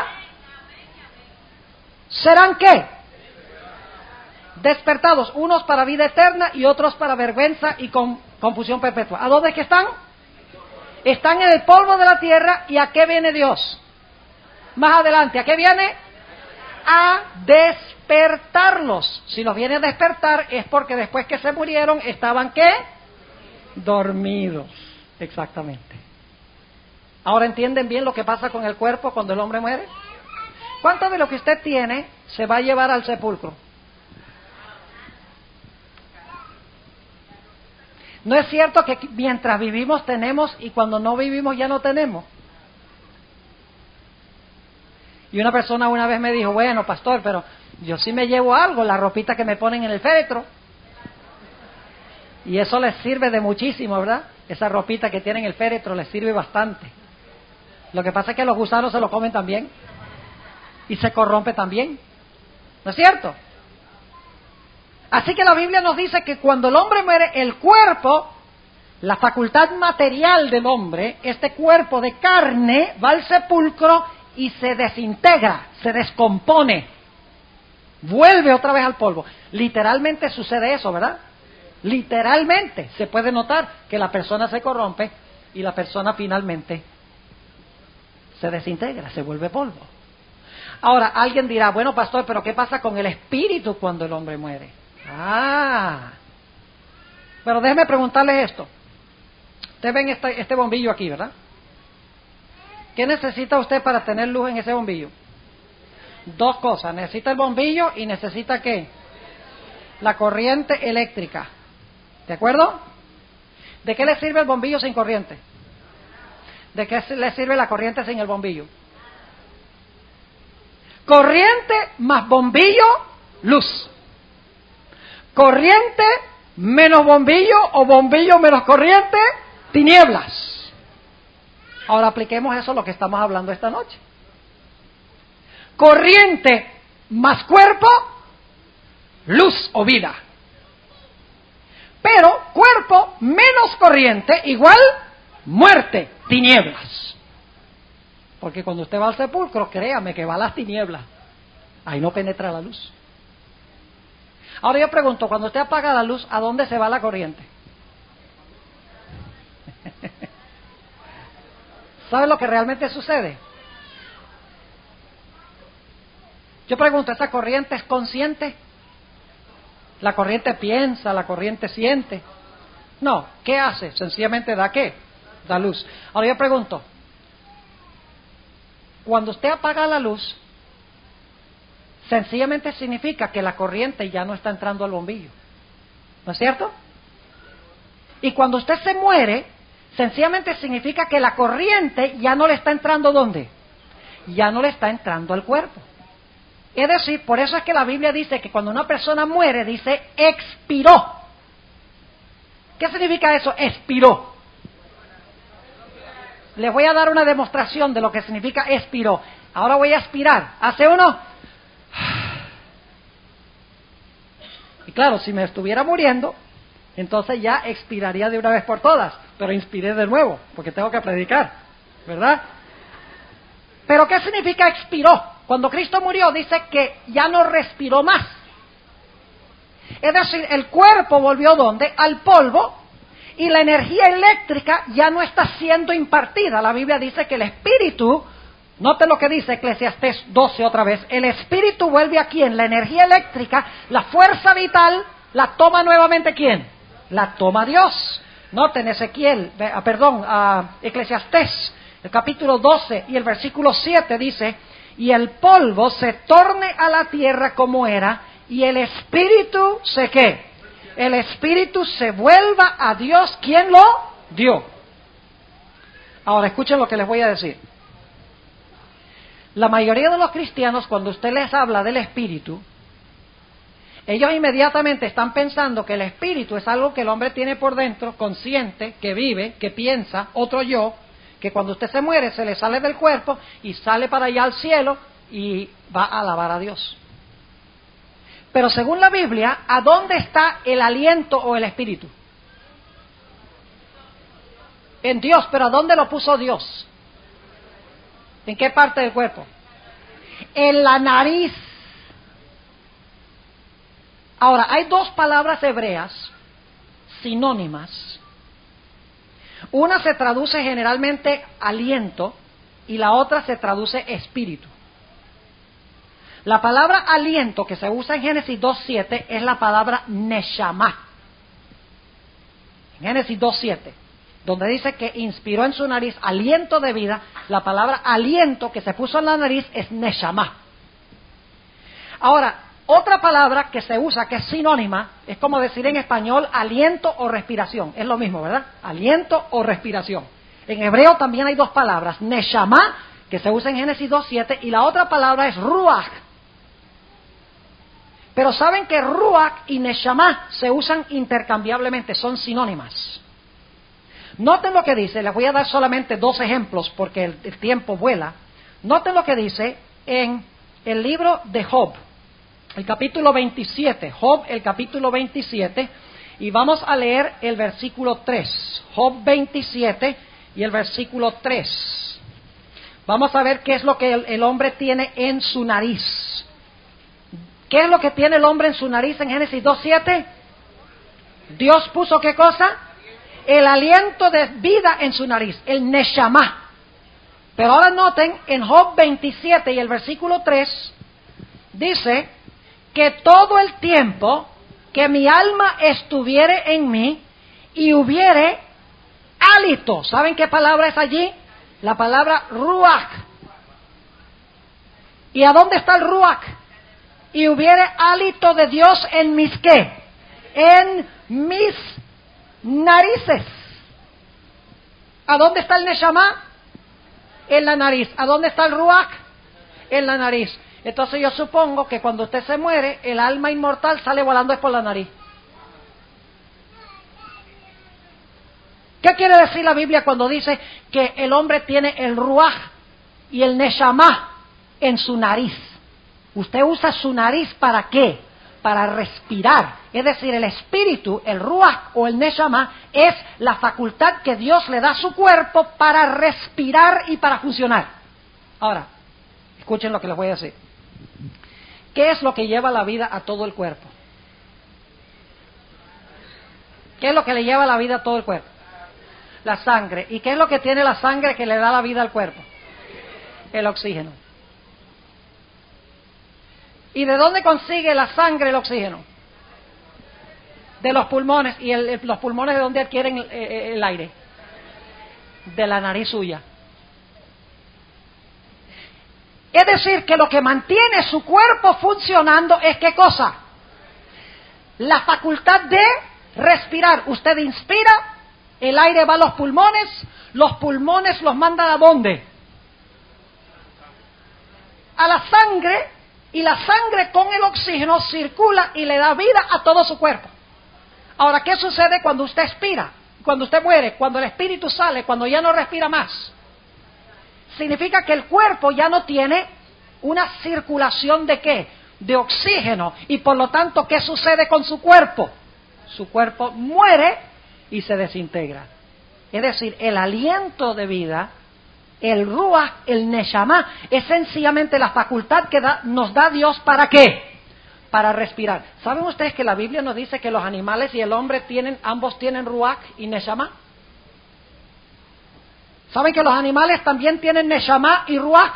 ¿Serán qué? Despertados, unos para vida eterna y otros para vergüenza y con, confusión perpetua. ¿A dónde es que están? están en el polvo de la tierra. ¿Y a qué viene Dios? Más adelante, ¿a qué viene? A despertarlos. Si los viene a despertar es porque después que se murieron estaban ¿qué? Dormidos. Exactamente. Ahora entienden bien lo que pasa con el cuerpo cuando el hombre muere. ¿Cuánto de lo que usted tiene se va a llevar al sepulcro? ¿No es cierto que mientras vivimos tenemos y cuando no vivimos ya no tenemos? Y una persona una vez me dijo, bueno, pastor, pero yo sí me llevo algo, la ropita que me ponen en el féretro. Y eso les sirve de muchísimo, ¿verdad? Esa ropita que tienen en el féretro les sirve bastante. Lo que pasa es que los gusanos se lo comen también. Y se corrompe también. ¿No es cierto? Así que la Biblia nos dice que cuando el hombre muere, el cuerpo, la facultad material del hombre, este cuerpo de carne, va al sepulcro y se desintegra, se descompone, vuelve otra vez al polvo. Literalmente sucede eso, ¿verdad? Literalmente se puede notar que la persona se corrompe y la persona finalmente se desintegra, se vuelve polvo. Ahora, alguien dirá, bueno, pastor, pero ¿qué pasa con el espíritu cuando el hombre muere? Ah, pero déjeme preguntarles esto. Ustedes ven este, este bombillo aquí, ¿verdad? ¿Qué necesita usted para tener luz en ese bombillo? Dos cosas, necesita el bombillo y necesita ¿qué? La corriente eléctrica. ¿De acuerdo? ¿De qué le sirve el bombillo sin corriente? ¿De qué le sirve la corriente sin el bombillo? Corriente más bombillo, luz. Corriente menos bombillo o bombillo menos corriente, tinieblas. Ahora apliquemos eso a lo que estamos hablando esta noche. Corriente más cuerpo, luz o vida. Pero cuerpo menos corriente igual muerte, tinieblas. Porque cuando usted va al sepulcro, créame que va a las tinieblas. Ahí no penetra la luz. Ahora yo pregunto, cuando usted apaga la luz, ¿a dónde se va la corriente? ¿Sabe lo que realmente sucede? Yo pregunto, ¿esa corriente es consciente? ¿La corriente piensa? ¿La corriente siente? No, ¿qué hace? Sencillamente da ¿qué? Da luz. Ahora yo pregunto, cuando usted apaga la luz, sencillamente significa que la corriente ya no está entrando al bombillo. ¿No es cierto? Y cuando usted se muere, sencillamente significa que la corriente ya no le está entrando ¿dónde? Ya no le está entrando al cuerpo. Es decir, por eso es que la Biblia dice que cuando una persona muere, dice expiró. ¿Qué significa eso? Expiró. Les voy a dar una demostración de lo que significa expiró. Ahora voy a aspirar. Hace uno. Y claro, si me estuviera muriendo, entonces ya expiraría de una vez por todas. Pero inspiré de nuevo, porque tengo que predicar, ¿verdad? Pero ¿qué significa expiró? Cuando Cristo murió, dice que ya no respiró más. Es decir, el cuerpo volvió ¿dónde? Al polvo, y la energía eléctrica ya no está siendo impartida. La Biblia dice que el espíritu, note lo que dice Eclesiastés doce otra vez, el espíritu vuelve a ¿quién? La energía eléctrica, la fuerza vital, la toma nuevamente ¿quién? La toma Dios. Noten Ezequiel, ah, perdón, uh, Eclesiastés, el capítulo doce y el versículo siete dice, y el polvo se torne a la tierra como era, y el espíritu se ¿qué? El espíritu se vuelva a Dios, ¿quién lo dio? Ahora escuchen lo que les voy a decir. La mayoría de los cristianos, cuando usted les habla del espíritu, ellos inmediatamente están pensando que el espíritu es algo que el hombre tiene por dentro, consciente, que vive, que piensa, otro yo, que cuando usted se muere se le sale del cuerpo y sale para allá al cielo y va a alabar a Dios. Pero según la Biblia, ¿a dónde está el aliento o el espíritu? En Dios, pero ¿a dónde lo puso Dios? ¿En qué parte del cuerpo? En la nariz. Ahora, hay dos palabras hebreas sinónimas. Una se traduce generalmente aliento y la otra se traduce espíritu. La palabra aliento que se usa en Génesis dos siete es la palabra neshama. En Génesis dos siete, donde dice que inspiró en su nariz aliento de vida, la palabra aliento que se puso en la nariz es neshama. Ahora, otra palabra que se usa, que es sinónima, es como decir en español aliento o respiración. Es lo mismo, ¿verdad? Aliento o respiración. En hebreo también hay dos palabras, neshama, que se usa en Génesis dos siete, y la otra palabra es ruach. Pero saben que ruach y neshama se usan intercambiablemente, son sinónimas. Noten lo que dice, les voy a dar solamente dos ejemplos porque el, el tiempo vuela. Noten lo que dice en el libro de Job, el capítulo veintisiete, Job el capítulo veintisiete, y vamos a leer el versículo tres. Job veintisiete y el versículo tres. Vamos a ver qué es lo que el, el hombre tiene en su nariz. ¿Qué es lo que tiene el hombre en su nariz en Génesis dos siete? Dios puso ¿qué cosa? El aliento de vida en su nariz, el neshama. Pero ahora noten, en Job veintisiete y el versículo tres, dice que todo el tiempo que mi alma estuviere en mí y hubiere hálito. ¿Saben qué palabra es allí? La palabra ruach. ¿Y a dónde está el ruach? Y hubiere hálito de Dios en mis ¿qué? En mis narices. ¿A dónde está el neshama? En la nariz. ¿A dónde está el ruach? En la nariz. Entonces yo supongo que cuando usted se muere, el alma inmortal sale volando es por la nariz. ¿Qué quiere decir la Biblia cuando dice que el hombre tiene el ruach y el neshama en su nariz? Usted usa su nariz ¿para qué? Para respirar. Es decir, el espíritu, el ruach o el neshama, es la facultad que Dios le da a su cuerpo para respirar y para funcionar. Ahora, escuchen lo que les voy a decir. ¿Qué es lo que lleva la vida a todo el cuerpo? ¿Qué es lo que le lleva la vida a todo el cuerpo? La sangre. ¿Y qué es lo que tiene la sangre que le da la vida al cuerpo? El oxígeno. ¿Y de dónde consigue la sangre el oxígeno? De los pulmones. ¿Y el, los pulmones de dónde adquieren el, el aire? De la nariz suya. Es decir, que lo que mantiene su cuerpo funcionando es ¿qué cosa? La facultad de respirar. Usted inspira, el aire va a los pulmones, los pulmones los mandan ¿a dónde? A la sangre. Y la sangre con el oxígeno circula y le da vida a todo su cuerpo. Ahora, ¿qué sucede cuando usted expira? Cuando usted muere, cuando el espíritu sale, cuando ya no respira más. Significa que el cuerpo ya no tiene una circulación de ¿qué? De oxígeno. Y por lo tanto, ¿qué sucede con su cuerpo? Su cuerpo muere y se desintegra. Es decir, el aliento de vida, el ruach, el neshama, es sencillamente la facultad que da, nos da Dios ¿para qué? Para respirar. ¿Saben ustedes que la Biblia nos dice que los animales y el hombre tienen, ambos tienen ruach y neshama? ¿Saben que los animales también tienen neshama y ruach?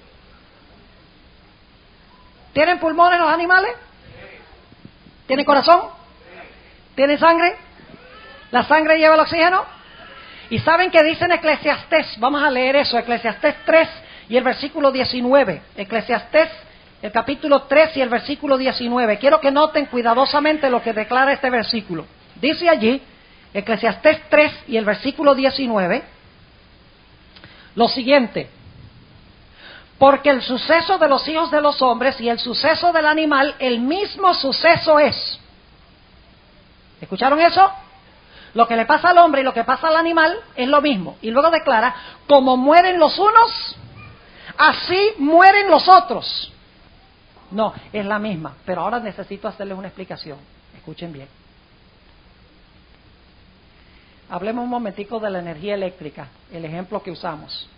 ¿Tienen pulmones los animales? ¿Tienen corazón? ¿Tienen sangre? ¿La sangre lleva el oxígeno? ¿Y saben qué dice en Eclesiastés? Vamos a leer eso, Eclesiastés tres y el versículo diecinueve. Eclesiastés, el capítulo tres y el versículo diecinueve. Quiero que noten cuidadosamente lo que declara este versículo. Dice allí, Eclesiastés tres y el versículo diecinueve, lo siguiente: porque el suceso de los hijos de los hombres y el suceso del animal, el mismo suceso es. ¿Escucharon eso? Lo que le pasa al hombre y lo que pasa al animal es lo mismo. Y luego declara, como mueren los unos, así mueren los otros. No, es la misma. Pero ahora necesito hacerles una explicación. Escuchen bien. Hablemos un momentico de la energía eléctrica, el ejemplo que usamos.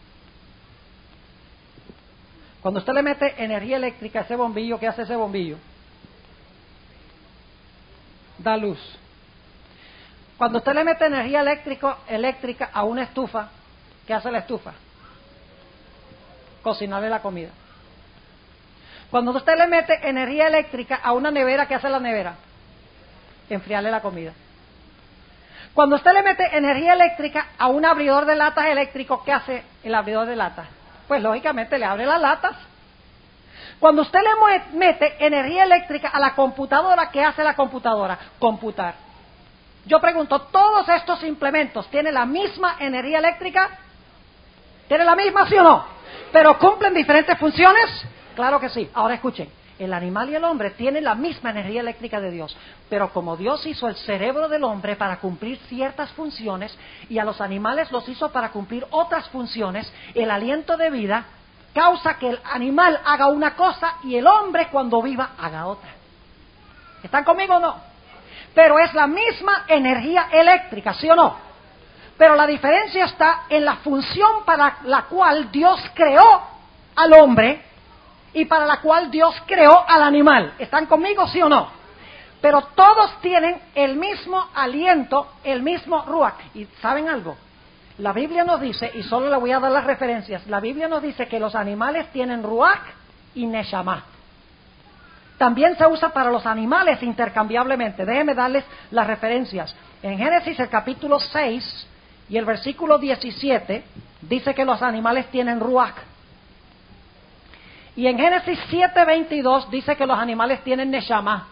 Cuando usted le mete energía eléctrica a ese bombillo, ¿qué hace ese bombillo? Da luz. Cuando usted le mete energía eléctrico, eléctrica a una estufa, ¿qué hace la estufa? Cocinarle la comida. Cuando usted le mete energía eléctrica a una nevera, ¿qué hace la nevera? Enfriarle la comida. Cuando usted le mete energía eléctrica a un abridor de latas eléctrico, ¿qué hace el abridor de latas? Pues lógicamente le abre las latas. Cuando usted le mete energía eléctrica a la computadora, ¿qué hace la computadora? Computar. Yo pregunto, ¿todos estos implementos tienen la misma energía eléctrica? ¿Tienen la misma, sí o no? ¿Pero cumplen diferentes funciones? Claro que sí. Ahora escuchen, el animal y el hombre tienen la misma energía eléctrica de Dios, pero como Dios hizo el cerebro del hombre para cumplir ciertas funciones y a los animales los hizo para cumplir otras funciones, el aliento de vida causa que el animal haga una cosa y el hombre cuando viva haga otra. ¿Están conmigo o no? Pero es la misma energía eléctrica, ¿sí o no? Pero la diferencia está en la función para la cual Dios creó al hombre y para la cual Dios creó al animal. ¿Están conmigo, sí o no? Pero todos tienen el mismo aliento, el mismo ruach. ¿Y saben algo? La Biblia nos dice, y solo le voy a dar las referencias, la Biblia nos dice que los animales tienen ruach y neshama. También se usa para los animales intercambiablemente. Déjenme darles las referencias. En Génesis el capítulo seis y el versículo diecisiete dice que los animales tienen ruach. Y en Génesis siete veintidós dice que los animales tienen neshama.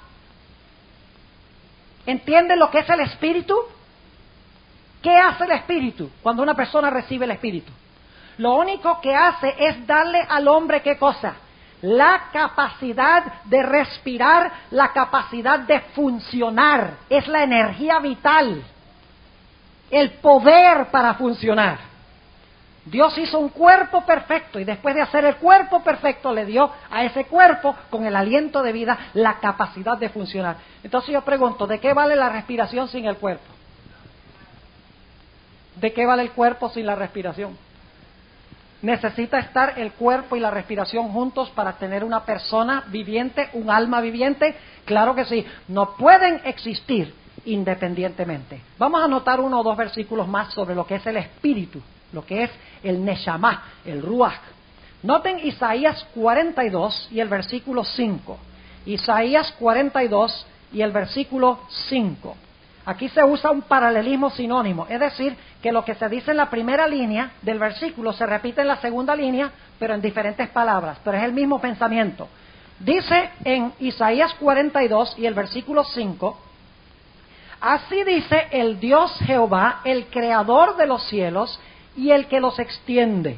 ¿Entienden lo que es el espíritu? ¿Qué hace el espíritu cuando una persona recibe el espíritu? Lo único que hace es darle al hombre, ¿qué cosa? La capacidad de respirar, la capacidad de funcionar. Es la energía vital, el poder para funcionar. Dios hizo un cuerpo perfecto y después de hacer el cuerpo perfecto le dio a ese cuerpo con el aliento de vida la capacidad de funcionar. Entonces yo pregunto, ¿de qué vale la respiración sin el cuerpo? ¿De qué vale el cuerpo sin la respiración? ¿Necesita estar el cuerpo y la respiración juntos para tener una persona viviente, un alma viviente? Claro que sí. No pueden existir independientemente. Vamos a anotar uno o dos versículos más sobre lo que es el espíritu, lo que es el neshama, el ruach. Noten Isaías cuarenta y dos y el versículo cinco. Isaías cuarenta y dos y el versículo cinco. Aquí se usa un paralelismo sinónimo, es decir, que lo que se dice en la primera línea del versículo se repite en la segunda línea, pero en diferentes palabras, pero es el mismo pensamiento. Dice en Isaías cuarenta y dos y el versículo cinco, así dice el Dios Jehová, el creador de los cielos y el que los extiende.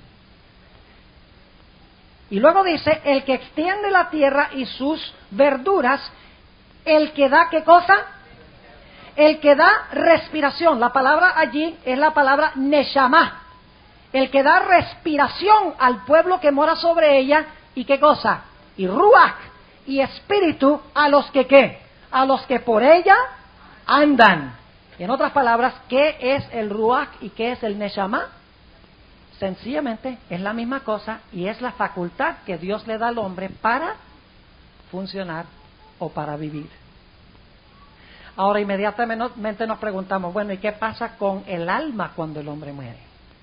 Y luego dice, el que extiende la tierra y sus verduras, el que da, ¿qué cosa? El que da respiración. La palabra allí es la palabra neshama. El que da respiración al pueblo que mora sobre ella. ¿Y qué cosa? Y ruach, y espíritu a los que ¿qué? A los que por ella andan. En otras palabras, ¿qué es el ruach y qué es el neshama? Sencillamente es la misma cosa y es la facultad que Dios le da al hombre para funcionar o para vivir. Ahora inmediatamente nos preguntamos, bueno, ¿y qué pasa con el alma cuando el hombre muere?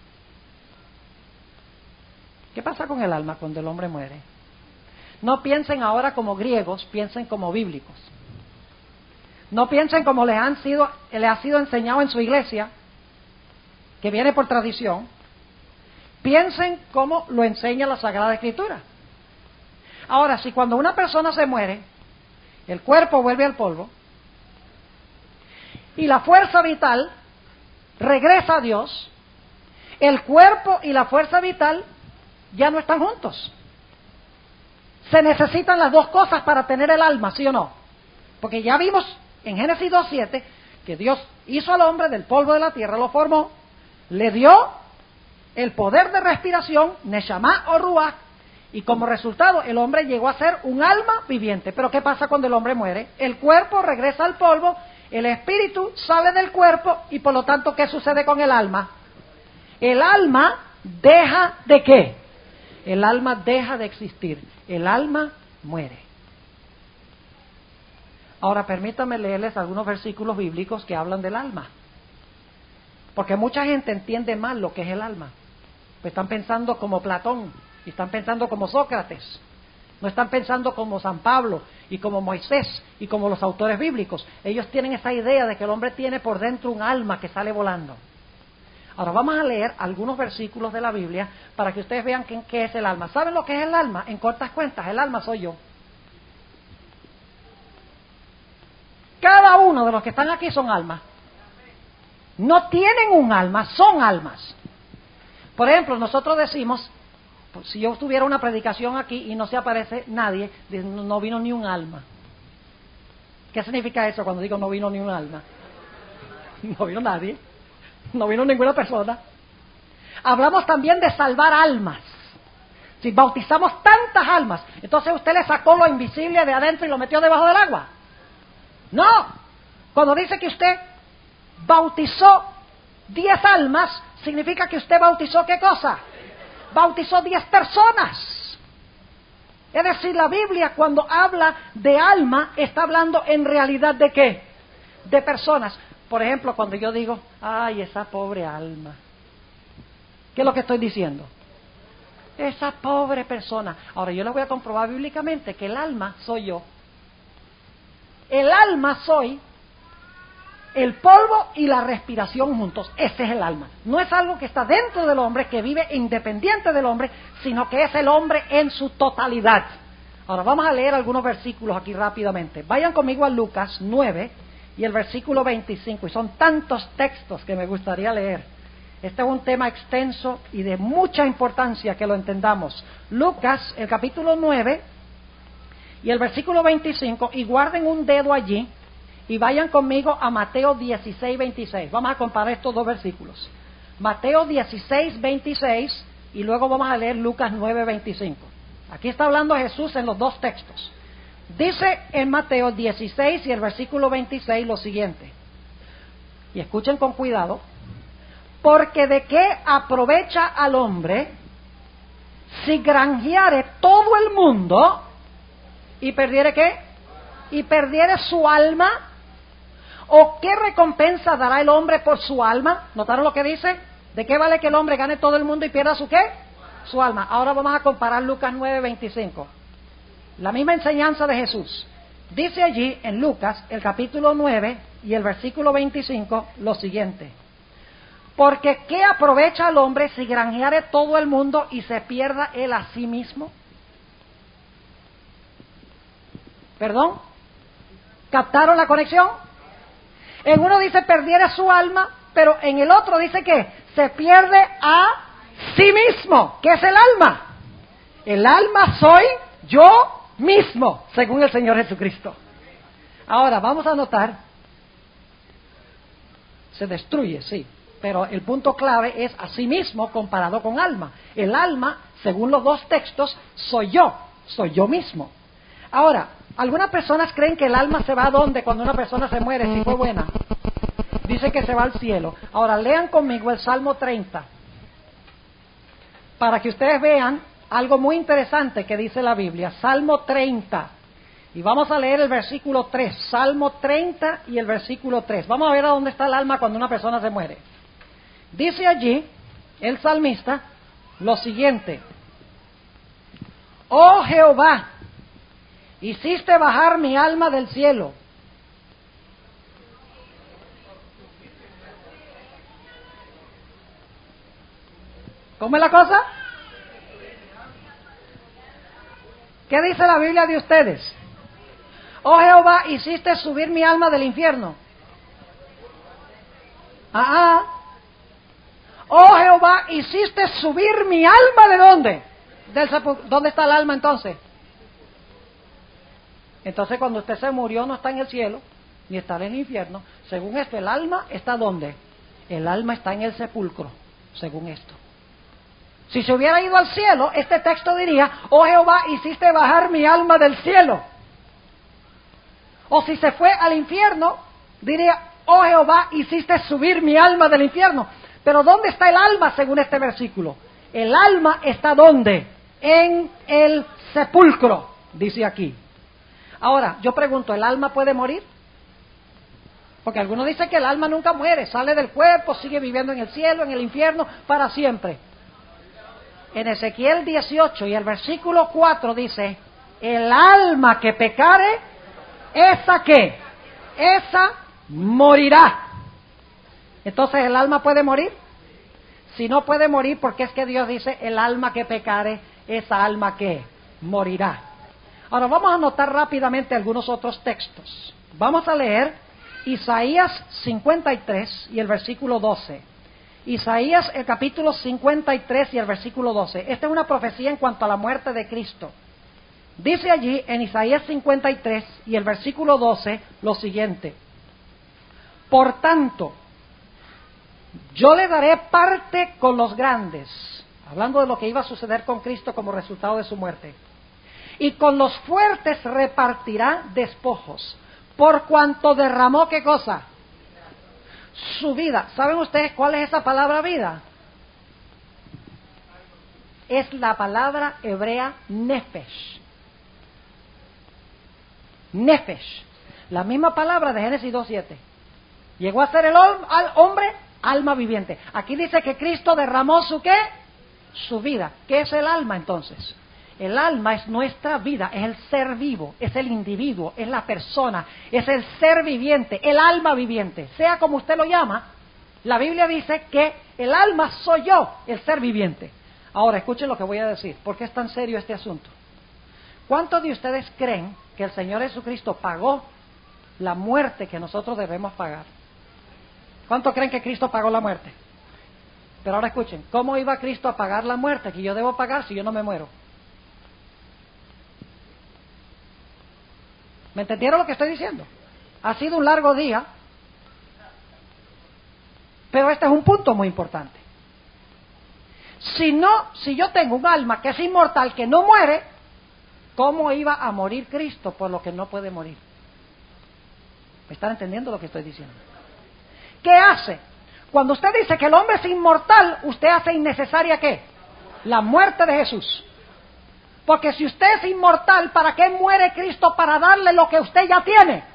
¿Qué pasa con el alma cuando el hombre muere? No piensen ahora como griegos, piensen como bíblicos. No piensen como les han sido, les ha sido enseñado en su iglesia, que viene por tradición. Piensen como lo enseña la Sagrada Escritura. Ahora, si cuando una persona se muere, el cuerpo vuelve al polvo, y la fuerza vital regresa a Dios, el cuerpo y la fuerza vital ya no están juntos. Se necesitan las dos cosas para tener el alma, ¿sí o no? Porque ya vimos en Génesis dos siete que Dios hizo al hombre del polvo de la tierra, lo formó, le dio el poder de respiración, neshama o ruach, y como resultado el hombre llegó a ser un alma viviente. Pero ¿qué pasa cuando el hombre muere? El cuerpo regresa al polvo, el espíritu sale del cuerpo y por lo tanto, ¿qué sucede con el alma? El alma deja de ¿qué? El alma deja de existir. El alma muere. Ahora permítanme leerles algunos versículos bíblicos que hablan del alma. Porque mucha gente entiende mal lo que es el alma. Pues están pensando como Platón, y están pensando como Sócrates. No están pensando como San Pablo, y como Moisés, y como los autores bíblicos. Ellos tienen esa idea de que el hombre tiene por dentro un alma que sale volando. Ahora vamos a leer algunos versículos de la Biblia para que ustedes vean qué, qué es el alma. ¿Saben lo que es el alma? En cortas cuentas, el alma soy yo. Cada uno de los que están aquí son almas. No tienen un alma, son almas. Por ejemplo, nosotros decimos, pues, si yo tuviera una predicación aquí y no se aparece nadie, no vino ni un alma. ¿Qué significa eso cuando digo no vino ni un alma? No vino nadie, no vino ninguna persona. Hablamos también de salvar almas. Si bautizamos tantas almas, entonces usted le sacó lo invisible de adentro y lo metió debajo del agua. No, cuando dice que usted bautizó diez almas, significa que usted bautizó ¿qué cosa? Bautizó diez personas. Es decir, la Biblia cuando habla de alma, está hablando en realidad de ¿qué? De personas. Por ejemplo, cuando yo digo, ay, esa pobre alma. ¿Qué es lo que estoy diciendo? Esa pobre persona. Ahora yo les voy a comprobar bíblicamente que el alma soy yo. El alma soy el polvo y la respiración juntos. Ese es el alma. No es algo que está dentro del hombre, que vive independiente del hombre, sino que es el hombre en su totalidad. Ahora vamos a leer algunos versículos aquí rápidamente. Vayan conmigo a Lucas nueve y el versículo veinticinco. Y son tantos textos que me gustaría leer. Este es un tema extenso y de mucha importancia que lo entendamos. Lucas, el capítulo nueve y el versículo veinticinco, y guarden un dedo allí y vayan conmigo a Mateo dieciséis, veintiséis. Vamos a comparar estos dos versículos. Mateo dieciséis, veintiséis y luego vamos a leer Lucas nueve, veinticinco. Aquí está hablando Jesús en los dos textos. Dice en Mateo dieciséis y el versículo veintiséis lo siguiente. Y escuchen con cuidado. Porque de qué aprovecha al hombre si granjeare todo el mundo y perdiere qué? Y perdiere su alma. ¿O qué recompensa dará el hombre por su alma? ¿Notaron lo que dice? ¿De qué vale que el hombre gane todo el mundo y pierda su qué? Su alma. Ahora vamos a comparar Lucas nueve, veinticinco. La misma enseñanza de Jesús. Dice allí en Lucas, el capítulo nueve y el versículo veinticinco, lo siguiente. Porque ¿qué aprovecha al hombre si granjeare todo el mundo y se pierda él a sí mismo? ¿Perdón? ¿Captaron la conexión? En uno dice perdiere su alma, pero en el otro dice que se pierde a sí mismo. ¿Qué es el alma? El alma soy yo mismo, según el Señor Jesucristo. Ahora, vamos a notar, se destruye, sí, pero el punto clave es a sí mismo comparado con alma. El alma, según los dos textos, soy yo, soy yo mismo. Ahora, algunas personas creen que el alma se va a dónde cuando una persona se muere, si fue buena. Dice que se va al cielo. Ahora, lean conmigo el Salmo treinta, para que ustedes vean algo muy interesante que dice la Biblia. Salmo treinta. Y vamos a leer el versículo tres. Salmo treinta y el versículo tres. Vamos a ver a dónde está el alma cuando una persona se muere. Dice allí el salmista lo siguiente. Oh Jehová, hiciste bajar mi alma del cielo. ¿Cómo es la cosa? ¿Qué dice la Biblia de ustedes? Oh Jehová, hiciste subir mi alma del infierno. Ah, ah. Oh Jehová, hiciste subir mi alma ¿de dónde? Del sepulcro. ¿Dónde está el alma entonces? Entonces cuando usted se murió no está en el cielo, ni está en el infierno. Según esto, ¿el alma está dónde? El alma está en el sepulcro, según esto. Si se hubiera ido al cielo, este texto diría, oh Jehová, hiciste bajar mi alma del cielo. O si se fue al infierno, diría, oh Jehová, hiciste subir mi alma del infierno. Pero ¿dónde está el alma según este versículo? El alma está ¿dónde? En el sepulcro, dice aquí. Ahora, yo pregunto, ¿el alma puede morir? Porque algunos dicen que el alma nunca muere, sale del cuerpo, sigue viviendo en el cielo, en el infierno, para siempre. En Ezequiel dieciocho y el versículo cuatro dice, el alma que pecare, ¿esa qué? Esa morirá. Entonces, ¿el alma puede morir? Si no puede morir, ¿por qué es que Dios dice, el alma que pecare, esa alma que morirá? Ahora, vamos a anotar rápidamente algunos otros textos. Vamos a leer Isaías cincuenta y tres y el versículo doce. Isaías, el capítulo cincuenta y tres y el versículo doce. Esta es una profecía en cuanto a la muerte de Cristo. Dice allí en Isaías cincuenta y tres y el versículo doce lo siguiente. Por tanto, yo le daré parte con los grandes, hablando de lo que iba a suceder con Cristo como resultado de su muerte, y con los fuertes repartirá despojos, por cuanto derramó, ¿qué cosa? Su vida. ¿Saben ustedes cuál es esa palabra vida? Es la palabra hebrea nefesh. Nefesh, la misma palabra de Génesis dos siete. Llegó a ser el al hombre alma viviente. Aquí dice que Cristo derramó su ¿qué? Su vida. ¿Qué es el alma entonces? El alma es nuestra vida, es el ser vivo, es el individuo, es la persona, es el ser viviente, el alma viviente. Sea como usted lo llama, la Biblia dice que el alma soy yo, el ser viviente. Ahora, escuchen lo que voy a decir. ¿Por qué es tan serio este asunto? ¿Cuántos de ustedes creen que el Señor Jesucristo pagó la muerte que nosotros debemos pagar? ¿Cuántos creen que Cristo pagó la muerte? Pero ahora escuchen, ¿cómo iba Cristo a pagar la muerte que yo debo pagar si yo no me muero? ¿Me entendieron lo que estoy diciendo? Ha sido un largo día, pero este es un punto muy importante. Si no, si yo tengo un alma que es inmortal, que no muere, ¿cómo iba a morir Cristo por lo que no puede morir? ¿Me están entendiendo lo que estoy diciendo? ¿Qué hace? Cuando usted dice que el hombre es inmortal, usted hace innecesaria ¿qué? La muerte de Jesús. Porque si usted es inmortal, ¿para qué muere Cristo? Para darle lo que usted ya tiene.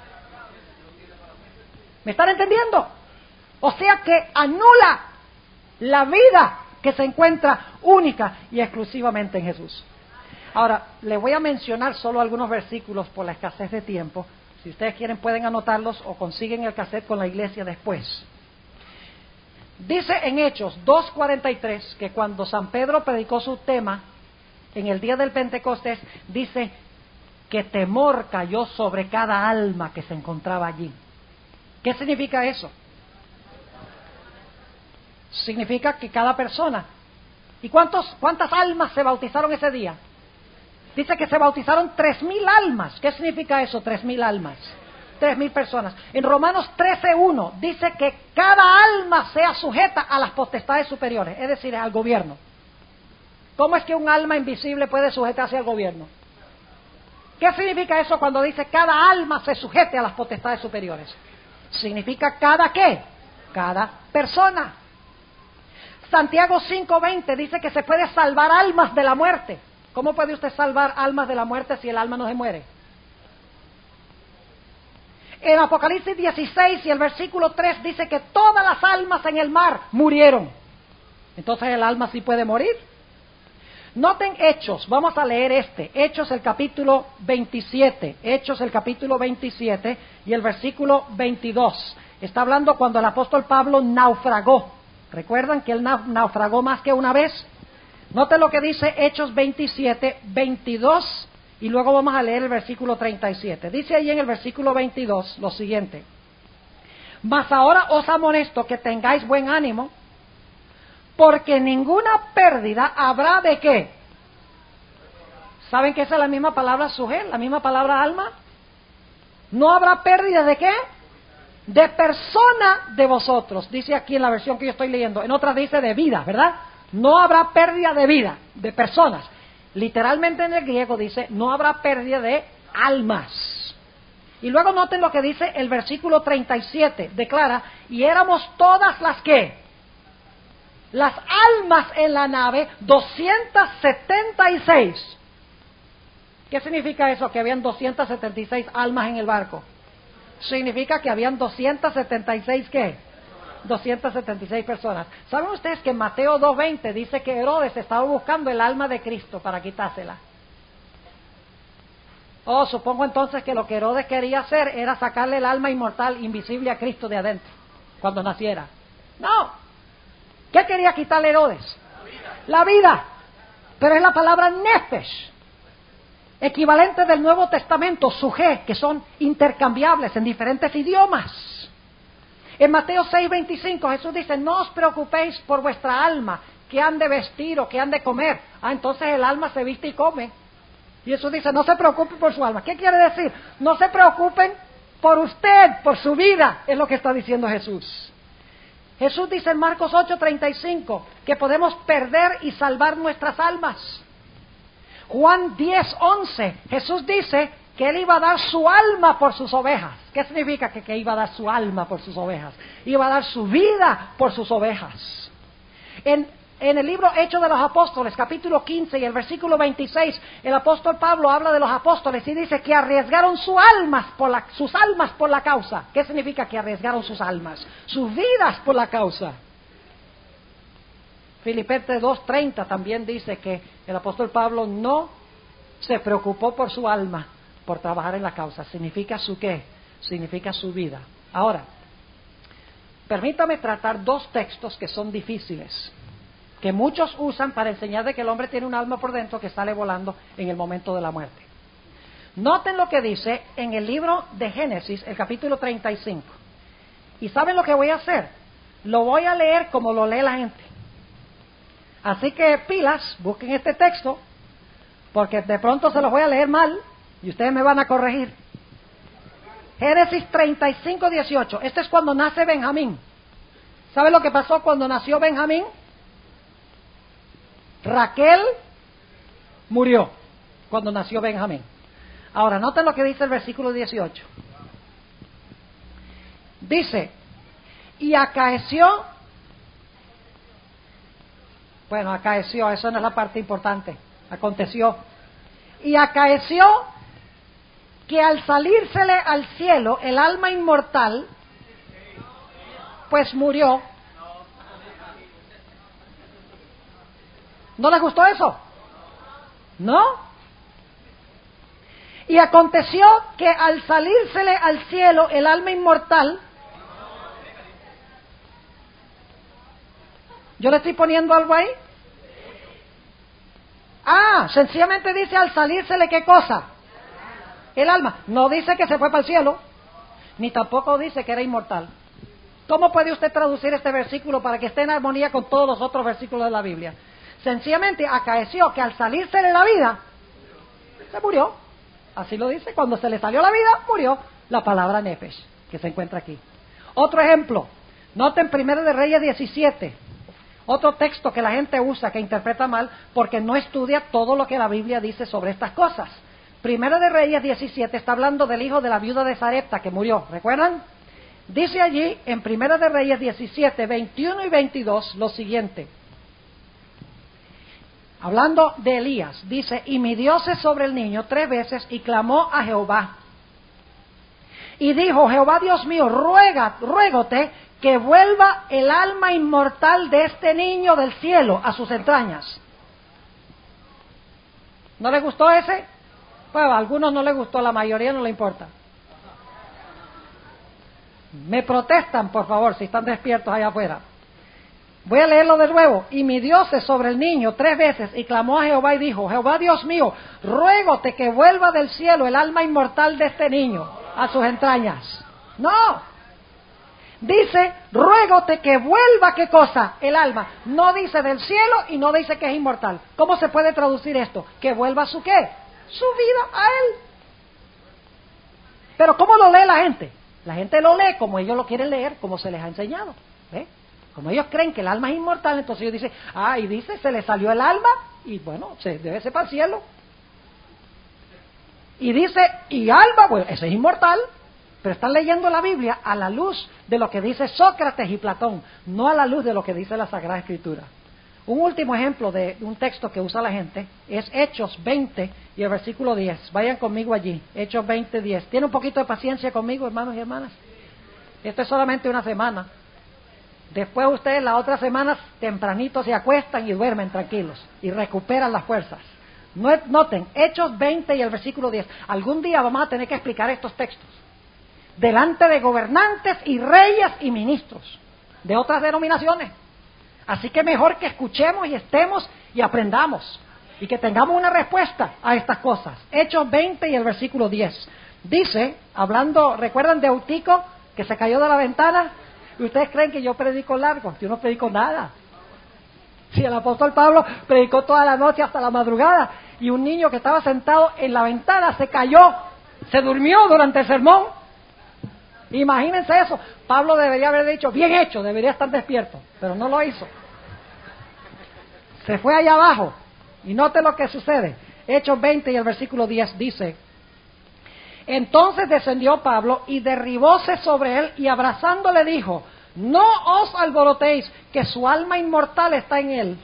¿Me están entendiendo? O sea que anula la vida que se encuentra única y exclusivamente en Jesús. Ahora, les voy a mencionar solo algunos versículos por la escasez de tiempo. Si ustedes quieren pueden anotarlos o consiguen el cassette con la iglesia después. Dice en Hechos dos cuarenta y tres que cuando San Pedro predicó su tema en el día del Pentecostés, dice que temor cayó sobre cada alma que se encontraba allí. ¿Qué significa eso? Significa que cada persona. ¿Y cuántos, cuántas almas se bautizaron ese día? Dice que se bautizaron tres mil almas. ¿Qué significa eso, tres mil almas? Tres mil personas. En Romanos trece uno dice que cada alma sea sujeta a las potestades superiores, es decir, al gobierno. ¿Cómo es que un alma invisible puede sujetarse al gobierno? ¿Qué significa eso cuando dice cada alma se sujete a las potestades superiores? Significa cada qué, cada persona. Santiago cinco veinte dice que se puede salvar almas de la muerte. ¿Cómo puede usted salvar almas de la muerte si el alma no se muere? En Apocalipsis dieciséis y el versículo tres dice que todas las almas en el mar murieron. Entonces el alma sí puede morir. Noten Hechos, vamos a leer este, Hechos el capítulo veintisiete, Hechos el capítulo veintisiete y el versículo veintidós. Está hablando cuando el apóstol Pablo naufragó. ¿Recuerdan que él naufragó más que una vez? Noten lo que dice Hechos veintisiete, veintidós y luego vamos a leer el versículo treinta y siete. Dice ahí en el versículo veintidós lo siguiente: mas ahora os amonesto que tengáis buen ánimo, porque ninguna pérdida habrá de qué. ¿Saben que esa es la misma palabra sujel, la misma palabra alma? No habrá pérdida de qué, de persona de vosotros, dice aquí en la versión que yo estoy leyendo. En otras dice de vida, ¿verdad? No habrá pérdida de vida, de personas. Literalmente en el griego dice no habrá pérdida de almas. Y luego noten lo que dice el versículo treinta y siete, declara, y éramos todas las que las almas en la nave, doscientas setenta y seis. ¿Qué significa eso? Que habían doscientas setenta y seis almas en el barco. Significa que habían doscientas setenta y seis, ¿qué? doscientas setenta y seis personas. ¿Saben ustedes que en Mateo dos veinte dice que Herodes estaba buscando el alma de Cristo para quitársela? Oh, supongo entonces que lo que Herodes quería hacer era sacarle el alma inmortal, invisible a Cristo de adentro, cuando naciera. No. ¿Qué quería quitarle Herodes? La vida. La vida. Pero es la palabra nefesh, equivalente del Nuevo Testamento, sujé, que son intercambiables en diferentes idiomas. En Mateo seis veinticinco Jesús dice, no os preocupéis por vuestra alma, que han de vestir o que han de comer. Ah, entonces el alma se viste y come. Y Jesús dice, no se preocupen por su alma. ¿Qué quiere decir? No se preocupen por usted, por su vida, es lo que está diciendo Jesús. Jesús dice en Marcos ocho treinta y cinco que podemos perder y salvar nuestras almas. Juan diez once Jesús dice que Él iba a dar su alma por sus ovejas. ¿Qué significa que, que iba a dar su alma por sus ovejas? Iba a dar su vida por sus ovejas. En, en el libro Hechos de los Apóstoles, capítulo quince y el versículo veintiséis, el apóstol Pablo habla de los apóstoles y dice que arriesgaron su almas por la, sus almas por la causa. ¿Qué significa que arriesgaron sus almas? Sus vidas por la causa. Filipenses dos treinta también dice que el apóstol Pablo no se preocupó por su alma, por trabajar en la causa. ¿Significa su qué? Significa su vida. Ahora, permítame tratar dos textos que son difíciles, que muchos usan para enseñar de que el hombre tiene un alma por dentro que sale volando en el momento de la muerte. Noten lo que dice en el libro de Génesis, el capítulo treinta y cinco. ¿Y saben lo que voy a hacer? Lo voy a leer como lo lee la gente. Así que pilas, busquen este texto, porque de pronto se los voy a leer mal y ustedes me van a corregir. Génesis treinta y cinco dieciocho. Este es cuando nace Benjamín. ¿Sabe lo que pasó cuando nació Benjamín? Raquel murió cuando nació Benjamín. Ahora, noten lo que dice el versículo dieciocho. Dice, y acaeció, bueno, acaeció, eso no es la parte importante, aconteció. Y acaeció que al salírsele al cielo el alma inmortal, pues murió. ¿No les gustó eso? ¿No? Y aconteció que al salírsele al cielo el alma inmortal, ¿yo le estoy poniendo algo ahí? Ah, sencillamente dice al salírsele ¿qué cosa? El alma. No dice que se fue para el cielo, ni tampoco dice que era inmortal. ¿Cómo puede usted traducir este versículo para que esté en armonía con todos los otros versículos de la Biblia? Sencillamente acaeció que al salirse de la vida, se murió. Así lo dice, cuando se le salió la vida, murió. La palabra nefesh, que se encuentra aquí. Otro ejemplo, noten Primero de Reyes diecisiete. Otro texto que la gente usa, que interpreta mal, porque no estudia todo lo que la Biblia dice sobre estas cosas. Primero de Reyes diecisiete está hablando del hijo de la viuda de Sarepta que murió, ¿recuerdan? Dice allí en Primero de Reyes diecisiete, veintiuno y veintidós lo siguiente. Hablando de Elías, dice, y midióse sobre el niño tres veces y clamó a Jehová. Y dijo, Jehová Dios mío, ruega, ruégote que vuelva el alma inmortal de este niño del cielo a sus entrañas. ¿No le gustó ese? Pues a algunos no les gustó, a la mayoría no le importa. Me protestan, por favor, si están despiertos allá afuera. Voy a leerlo de nuevo. Y midióse sobre el niño tres veces y clamó a Jehová y dijo, Jehová Dios mío, ruégote que vuelva del cielo el alma inmortal de este niño a sus entrañas. No. Dice, ruégote que vuelva, ¿qué cosa? El alma. No dice del cielo y no dice que es inmortal. ¿Cómo se puede traducir esto? Que vuelva su qué? Su vida a él. Pero ¿cómo lo lee la gente? La gente lo lee como ellos lo quieren leer, como se les ha enseñado. ¿Ve? Como ellos creen que el alma es inmortal, entonces ellos dicen, ah, y dice, se le salió el alma, y bueno, se debe ser para el cielo. Y dice, y alma, bueno, ese es inmortal, pero están leyendo la Biblia a la luz de lo que dice Sócrates y Platón, no a la luz de lo que dice la Sagrada Escritura. Un último ejemplo de un texto que usa la gente es Hechos veinte y el versículo diez. Vayan conmigo allí, Hechos veinte, diez. ¿Tiene un poquito de paciencia conmigo, hermanos y hermanas? Esto es solamente una semana. Después ustedes la otra semana tempranito se acuestan y duermen tranquilos y recuperan las fuerzas. Noten, Hechos veinte y el versículo diez. Algún día vamos a tener que explicar estos textos delante de gobernantes y reyes y ministros de otras denominaciones. Así que mejor que escuchemos y estemos y aprendamos y que tengamos una respuesta a estas cosas. Hechos veinte y el versículo diez. Dice, hablando, ¿recuerdan de Eutico que se cayó de la ventana? ¿Y ustedes creen que yo predico largo? Yo no predico nada. Si el apóstol Pablo predicó toda la noche hasta la madrugada y un niño que estaba sentado en la ventana se cayó, se durmió durante el sermón. Imagínense eso. Pablo debería haber dicho, bien hecho, debería estar despierto, pero no lo hizo. Se fue allá abajo. Y note lo que sucede. Hechos veinte y el versículo diez dice, entonces descendió Pablo y derribóse sobre él y abrazándole dijo, no os alborotéis, que su alma inmortal está en él.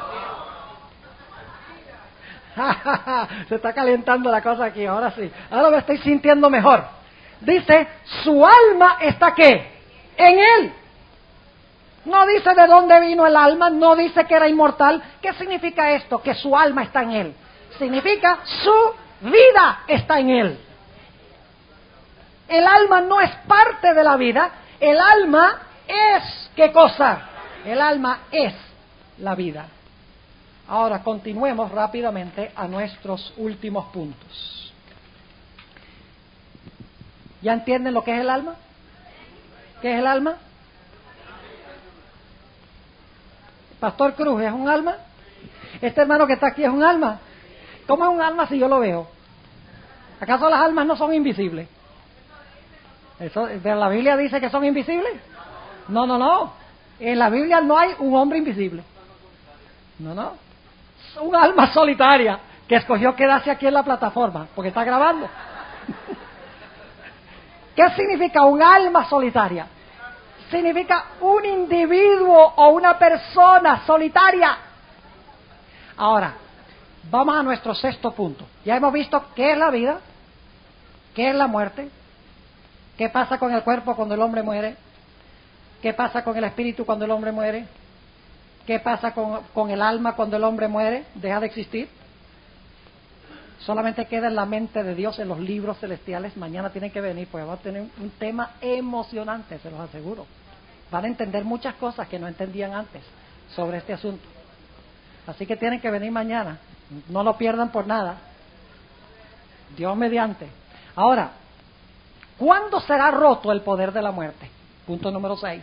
Se está calentando la cosa aquí, ahora sí. Ahora me estoy sintiendo mejor. Dice, su alma está ¿qué? En él. No dice de dónde vino el alma, no dice que era inmortal. ¿Qué significa esto? Que su alma está en él. Significa su vida está en él. El alma no es parte de la vida, el alma es, ¿qué cosa? El alma es la vida. Ahora continuemos rápidamente a nuestros últimos puntos. ¿Ya entienden lo que es el alma? ¿Qué es el alma? Pastor Cruz, ¿es un alma? Este hermano que está aquí es un alma. ¿Cómo es un alma si yo lo veo? ¿Acaso las almas no son invisibles? Eso, ¿pero la Biblia dice que son invisibles? No, no, no. En la Biblia no hay un hombre invisible. No, no. Es un alma solitaria que escogió quedarse aquí en la plataforma porque está grabando. ¿Qué significa un alma solitaria? Significa un individuo o una persona solitaria. Ahora, vamos a nuestro sexto punto. Ya hemos visto qué es la vida, qué es la muerte, qué pasa con el cuerpo cuando el hombre muere, qué pasa con el espíritu cuando el hombre muere, qué pasa con, con el alma cuando el hombre muere, deja de existir. Solamente queda en la mente de Dios en los libros celestiales. Mañana tienen que venir, pues va a tener un tema emocionante, se los aseguro. Van a entender muchas cosas que no entendían antes sobre este asunto. Así que tienen que venir mañana. No lo pierdan por nada. Dios mediante. Ahora, ¿cuándo será roto el poder de la muerte? Punto número seis.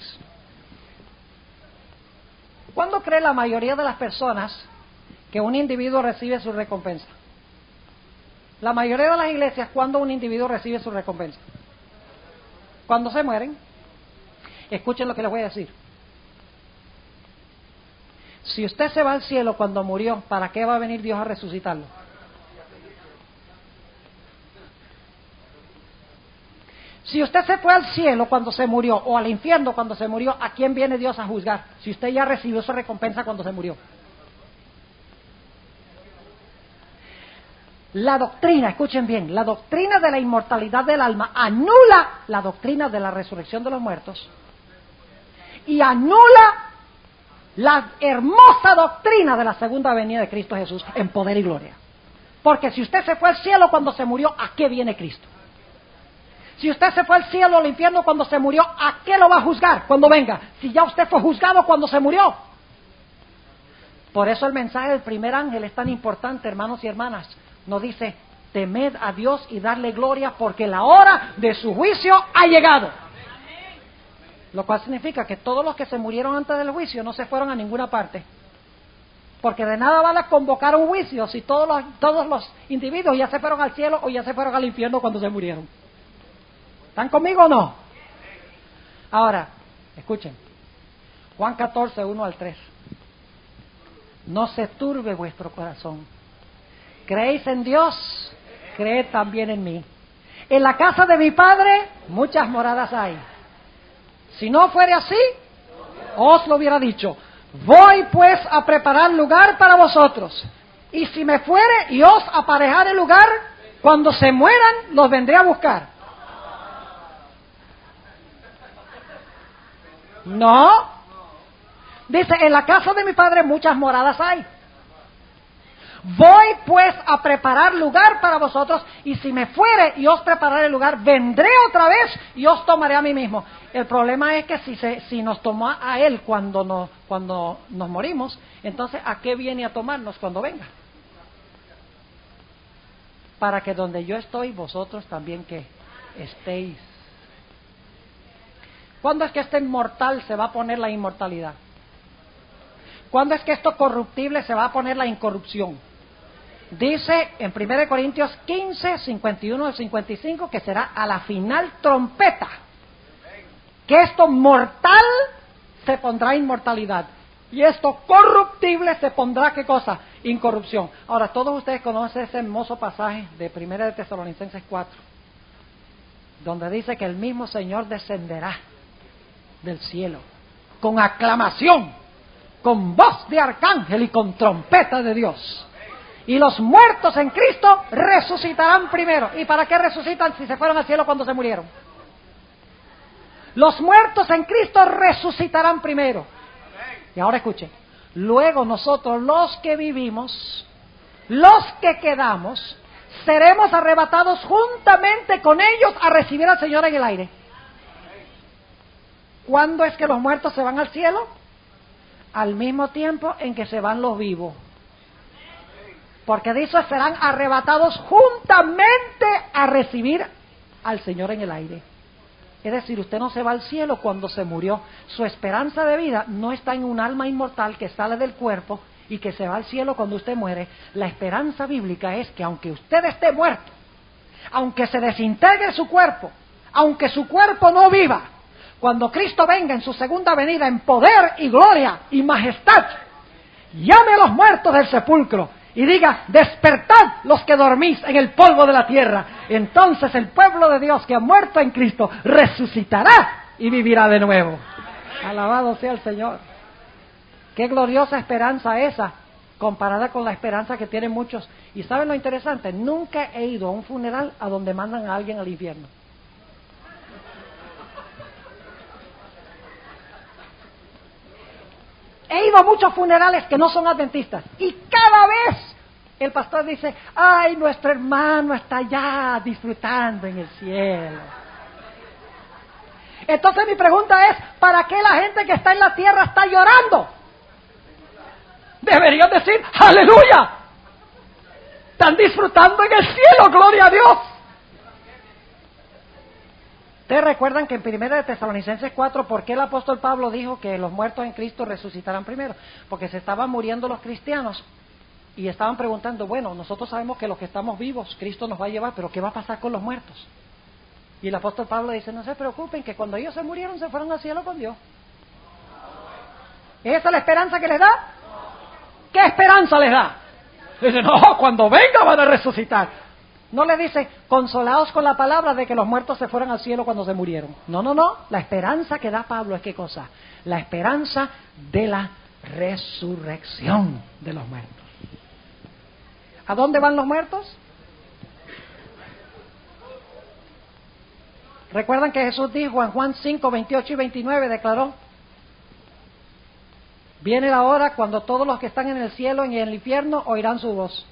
¿Cuándo cree la mayoría de las personas que un individuo recibe su recompensa? La mayoría de las iglesias, ¿cuándo un individuo recibe su recompensa? Cuando se mueren. Escuchen lo que les voy a decir. Si usted se va al cielo cuando murió, ¿para qué va a venir Dios a resucitarlo? Si usted se fue al cielo cuando se murió, o al infierno cuando se murió, ¿a quién viene Dios a juzgar? Si usted ya recibió su recompensa cuando se murió. La doctrina, escuchen bien, la doctrina de la inmortalidad del alma anula la doctrina de la resurrección de los muertos y anula la hermosa doctrina de la segunda venida de Cristo Jesús en poder y gloria. Porque si usted se fue al cielo cuando se murió, ¿a qué viene Cristo? Si usted se fue al cielo o al infierno cuando se murió, ¿a qué lo va a juzgar cuando venga? Si ya usted fue juzgado cuando se murió. Por eso el mensaje del primer ángel es tan importante, hermanos y hermanas. Nos dice, temed a Dios y darle gloria porque la hora de su juicio ha llegado. Lo cual significa que todos los que se murieron antes del juicio no se fueron a ninguna parte. Porque de nada vale convocar un juicio si todos los, todos los individuos ya se fueron al cielo o ya se fueron al infierno cuando se murieron. ¿Están conmigo o no? Ahora, escuchen. Juan catorce, uno al tres. No se turbe vuestro corazón. ¿Creéis en Dios? Creed también en mí. En la casa de mi Padre muchas moradas hay. Si no fuere así, os lo hubiera dicho. Voy pues a preparar lugar para vosotros. Y si me fuere y os aparejare lugar, cuando se mueran, los vendré a buscar. No. Dice, en la casa de mi padre muchas moradas hay. Voy pues a preparar lugar para vosotros, y si me fuere y os prepararé lugar, vendré otra vez y os tomaré a mí mismo. El problema es que si, se, si nos tomó a él cuando nos, cuando nos morimos, entonces ¿a qué viene a tomarnos cuando venga? Para que donde yo estoy, vosotros también que estéis. ¿Cuándo es que este mortal se va a poner la inmortalidad? ¿Cuándo es que esto corruptible se va a poner la incorrupción? Dice en primera Corintios quince, cincuenta y uno al cincuenta y cinco que será a la final trompeta, que esto mortal se pondrá inmortalidad y esto corruptible se pondrá, ¿qué cosa? Incorrupción. Ahora, todos ustedes conocen ese hermoso pasaje de primera de Tesalonicenses cuatro, donde dice que el mismo Señor descenderá del cielo con aclamación, con voz de arcángel y con trompeta de Dios. Y los muertos en Cristo resucitarán primero. ¿Y para qué resucitan si se fueron al cielo cuando se murieron? Los muertos en Cristo resucitarán primero. Y ahora escuchen. Luego nosotros, los que vivimos, los que quedamos, seremos arrebatados juntamente con ellos a recibir al Señor en el aire. ¿Cuándo es que los muertos se van al cielo? Al mismo tiempo en que se van los vivos. Porque dice, serán arrebatados juntamente a recibir al Señor en el aire. Es decir, usted no se va al cielo cuando se murió. Su esperanza de vida no está en un alma inmortal que sale del cuerpo y que se va al cielo cuando usted muere. La esperanza bíblica es que aunque usted esté muerto, aunque se desintegre su cuerpo, aunque su cuerpo no viva, cuando Cristo venga en su segunda venida en poder y gloria y majestad, llame a los muertos del sepulcro y diga, despertad los que dormís en el polvo de la tierra. Entonces el pueblo de Dios que ha muerto en Cristo resucitará y vivirá de nuevo. Alabado sea el Señor. Qué gloriosa esperanza esa, comparada con la esperanza que tienen muchos. Y ¿saben lo interesante? Nunca he ido a un funeral a donde mandan a alguien al infierno. He ido a muchos funerales que no son adventistas y cada vez el pastor dice, ay, nuestro hermano está allá disfrutando en el cielo. Entonces mi pregunta es, ¿para qué la gente que está en la tierra está llorando? Deberían decir, aleluya, están disfrutando en el cielo, gloria a Dios. Ustedes recuerdan que en primera de Tesalonicenses cuatro, ¿por qué el apóstol Pablo dijo que los muertos en Cristo resucitarán primero? Porque se estaban muriendo los cristianos y estaban preguntando, bueno, nosotros sabemos que los que estamos vivos, Cristo nos va a llevar, pero ¿qué va a pasar con los muertos? Y el apóstol Pablo dice, no se preocupen, que cuando ellos se murieron se fueron al cielo con Dios. ¿Esa es la esperanza que les da? ¿Qué esperanza les da? Dice, no, cuando venga van a resucitar. No le dice, consolaos con la palabra de que los muertos se fueron al cielo cuando se murieron. No, no, no. La esperanza que da Pablo es ¿qué cosa? La esperanza de la resurrección de los muertos. ¿A dónde van los muertos? ¿Recuerdan que Jesús dijo en Juan cinco, veintiocho y veintinueve, declaró? Viene la hora cuando todos los que están en el cielo y en el infierno oirán su voz.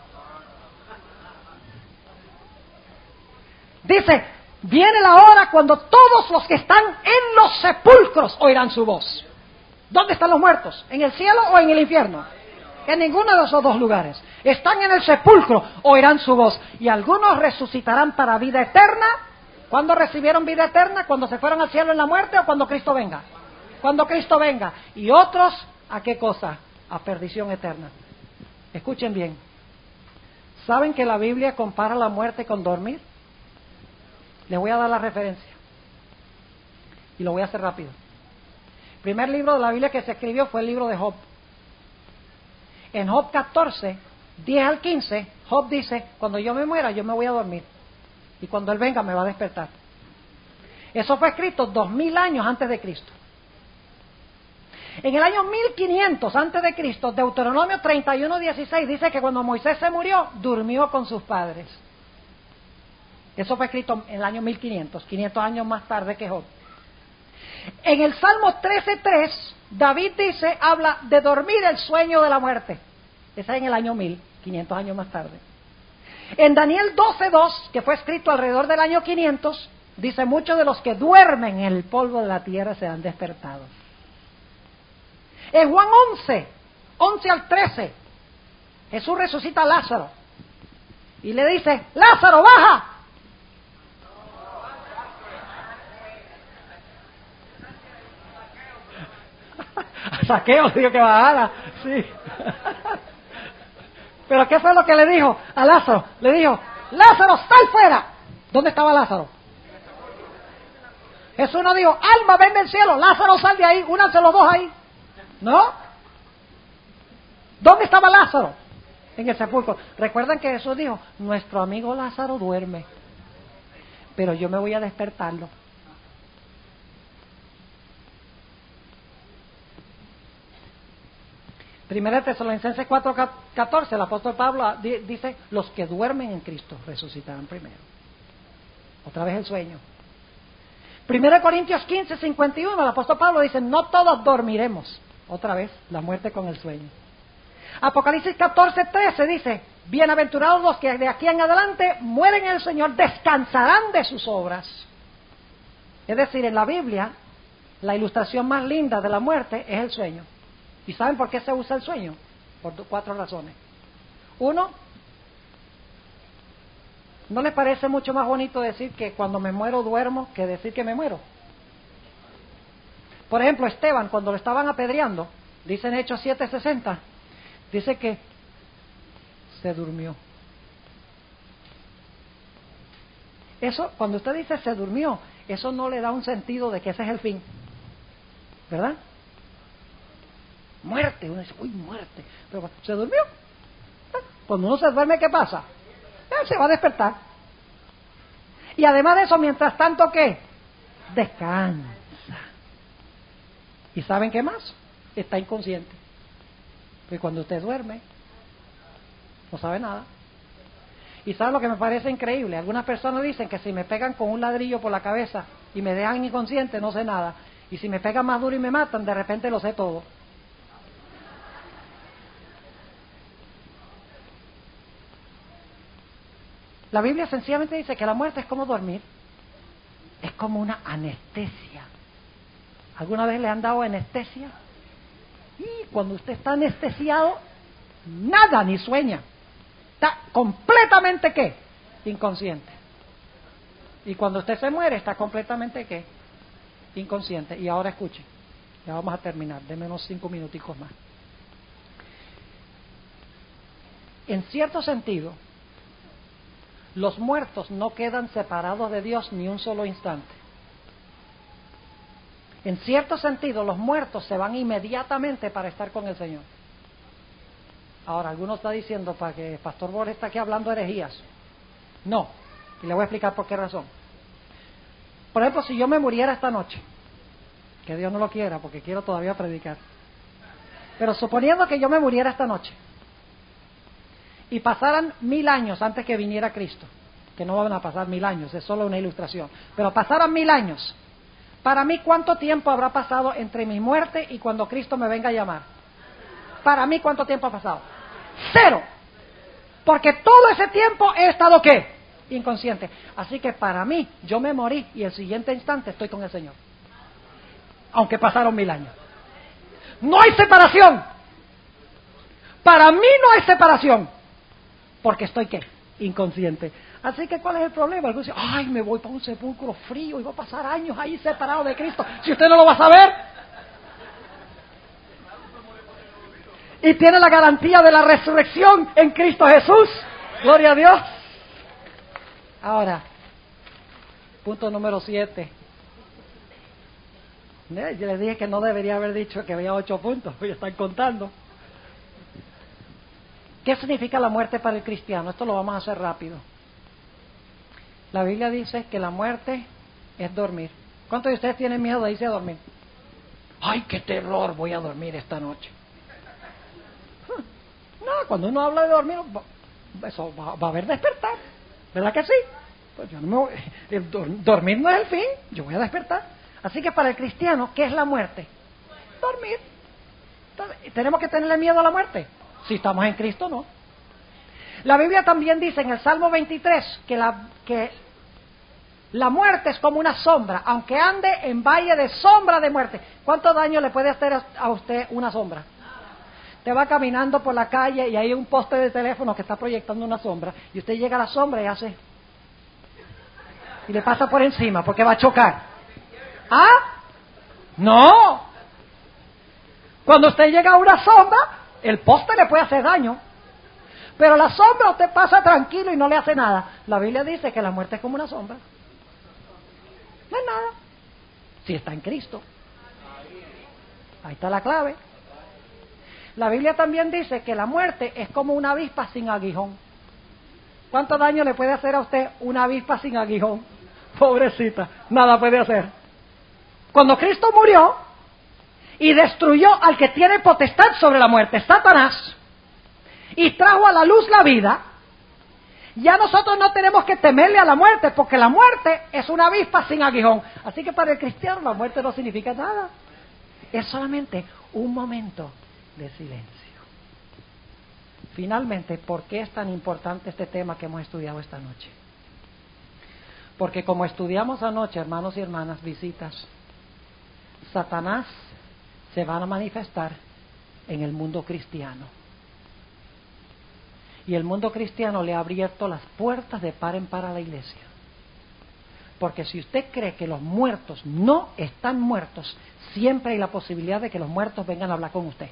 Dice, viene la hora cuando todos los que están en los sepulcros oirán su voz. ¿Dónde están los muertos? ¿En el cielo o en el infierno? En ninguno de esos dos lugares. Están en el sepulcro, oirán su voz. Y algunos resucitarán para vida eterna. ¿Cuándo recibieron vida eterna? ¿Cuando se fueron al cielo en la muerte o cuando Cristo venga? Cuando Cristo venga. Y otros, ¿a qué cosa? A perdición eterna. Escuchen bien. ¿Saben que la Biblia compara la muerte con dormir? Les voy a dar la referencia. Y lo voy a hacer rápido. El primer libro de la Biblia que se escribió fue el libro de Job. En Job catorce, diez al quince, Job dice, cuando yo me muera, yo me voy a dormir. Y cuando Él venga, me va a despertar. Eso fue escrito dos mil años antes de Cristo. En el año mil quinientos antes de Cristo, Deuteronomio treinta y uno, dieciséis dice que cuando Moisés se murió, durmió con sus padres. Eso fue escrito en el año mil quinientos, quinientos años más tarde que Job. En el Salmo trece tres, David dice, habla de dormir el sueño de la muerte. Ese es en el año mil, quinientos años más tarde. En Daniel doce dos, que fue escrito alrededor del año quinientos, dice, muchos de los que duermen en el polvo de la tierra serán despertados. En Juan once, once al trece, Jesús resucita a Lázaro y le dice, Lázaro, baja. Saqueo dijo que bajara, sí. Pero ¿qué fue lo que le dijo a Lázaro? Le dijo, Lázaro, sal fuera. ¿Dónde estaba Lázaro? Jesús no dijo, alma, ven del cielo, Lázaro, sal de ahí, únanse los dos ahí. ¿No? ¿Dónde estaba Lázaro? En el sepulcro. Recuerden que Jesús dijo, nuestro amigo Lázaro duerme, pero yo me voy a despertarlo. Primera Tesalonicenses cuatro catorce, el apóstol Pablo dice, los que duermen en Cristo resucitarán primero. Otra vez el sueño. Primera Corintios quince cincuenta y uno, el apóstol Pablo dice, no todos dormiremos. Otra vez, la muerte con el sueño. Apocalipsis catorce trece dice, bienaventurados los que de aquí en adelante mueren en el Señor, descansarán de sus obras. Es decir, en la Biblia, la ilustración más linda de la muerte es el sueño. ¿Y saben por qué se usa el sueño? Por cuatro razones. Uno, ¿no les parece mucho más bonito decir que cuando me muero duermo que decir que me muero? Por ejemplo, Esteban, cuando lo estaban apedreando, dice en Hechos siete sesenta, dice que se durmió. Eso, cuando usted dice se durmió, eso no le da un sentido de que ese es el fin, ¿verdad? Muerte, uno dice, uy, muerte, pero se durmió. Cuando uno se duerme, ¿qué pasa? Él se va a despertar. Y además de eso, mientras tanto, ¿qué? Descansa. ¿Y saben qué más? Está inconsciente. Porque cuando usted duerme, no sabe nada. ¿Y saben lo que me parece increíble? Algunas personas dicen que si me pegan con un ladrillo por la cabeza y me dejan inconsciente, no sé nada. Y si me pegan más duro y me matan, de repente lo sé todo. La Biblia sencillamente dice que la muerte es como dormir. Es como una anestesia. ¿Alguna vez le han dado anestesia? Y cuando usted está anestesiado, nada ni sueña. Está completamente, ¿qué? Inconsciente. Y cuando usted se muere, está completamente, ¿qué? Inconsciente. Y ahora escuche, ya vamos a terminar, denme unos cinco minuticos más. En cierto sentido, los muertos no quedan separados de Dios ni un solo instante. En cierto sentido, los muertos se van inmediatamente para estar con el Señor. Ahora, alguno está diciendo para que el Pastor Borges está aquí hablando herejías. No, y le voy a explicar por qué razón. Por ejemplo, si yo me muriera esta noche, que Dios no lo quiera, porque quiero todavía predicar, pero suponiendo que yo me muriera esta noche, y pasaran mil años antes que viniera Cristo, que no van a pasar mil años, es solo una ilustración, pero pasaran mil años, para mí, ¿cuánto tiempo habrá pasado entre mi muerte y cuando Cristo me venga a llamar? Para mí, ¿cuánto tiempo ha pasado? Cero. Porque todo ese tiempo he estado, ¿qué? Inconsciente. Así que para mí, yo me morí y el siguiente instante estoy con el Señor. Aunque pasaron mil años. No hay separación. Para mí no hay separación. Porque estoy, ¿qué? Inconsciente. Así que, ¿cuál es el problema? Algunos dicen, ay, me voy para un sepulcro frío y voy a pasar años ahí separado de Cristo. Si usted no lo va a saber. Y tiene la garantía de la resurrección en Cristo Jesús. Gloria a Dios. Ahora, punto número siete. Yo les dije que no debería haber dicho que había ocho puntos, porque están contando. ¿Qué significa la muerte para el cristiano? Esto lo vamos a hacer rápido. La Biblia dice que la muerte es dormir. ¿Cuántos de ustedes tienen miedo de irse a dormir? ¡Ay, qué terror! Voy a dormir esta noche. No, cuando uno habla de dormir, eso va, va a haber despertar. ¿Verdad que sí? Pues yo no me voy, el dormir no es el fin, yo voy a despertar. Así que para el cristiano, ¿qué es la muerte? Dormir. Entonces, ¿tenemos que tenerle miedo a la muerte? Si estamos en Cristo, no. La Biblia también dice en el Salmo veintitrés que la, que la muerte es como una sombra, aunque ande en valle de sombra de muerte. ¿Cuánto daño le puede hacer a usted una sombra? Usted va caminando por la calle y hay un poste de teléfono que está proyectando una sombra y usted llega a la sombra y hace y le pasa por encima porque va a chocar. ¿Ah? No. Cuando usted llega a una sombra, el poste le puede hacer daño, pero la sombra usted pasa tranquilo y no le hace nada. La Biblia dice que la muerte es como una sombra. No es nada si está en Cristo. Ahí está la clave. La Biblia también dice que la muerte es como una avispa sin aguijón. ¿Cuánto daño le puede hacer a usted una avispa sin aguijón? Pobrecita, nada puede hacer. Cuando Cristo murió y destruyó al que tiene potestad sobre la muerte, Satanás, y trajo a la luz la vida, ya nosotros no tenemos que temerle a la muerte, porque la muerte es una avispa sin aguijón. Así que para el cristiano la muerte no significa nada. Es solamente un momento de silencio. Finalmente, ¿por qué es tan importante este tema que hemos estudiado esta noche? Porque como estudiamos anoche, hermanos y hermanas, visitas, Satanás se va a manifestar en el mundo cristiano. Y el mundo cristiano le ha abierto las puertas de par en par a la iglesia. Porque si usted cree que los muertos no están muertos, siempre hay la posibilidad de que los muertos vengan a hablar con usted.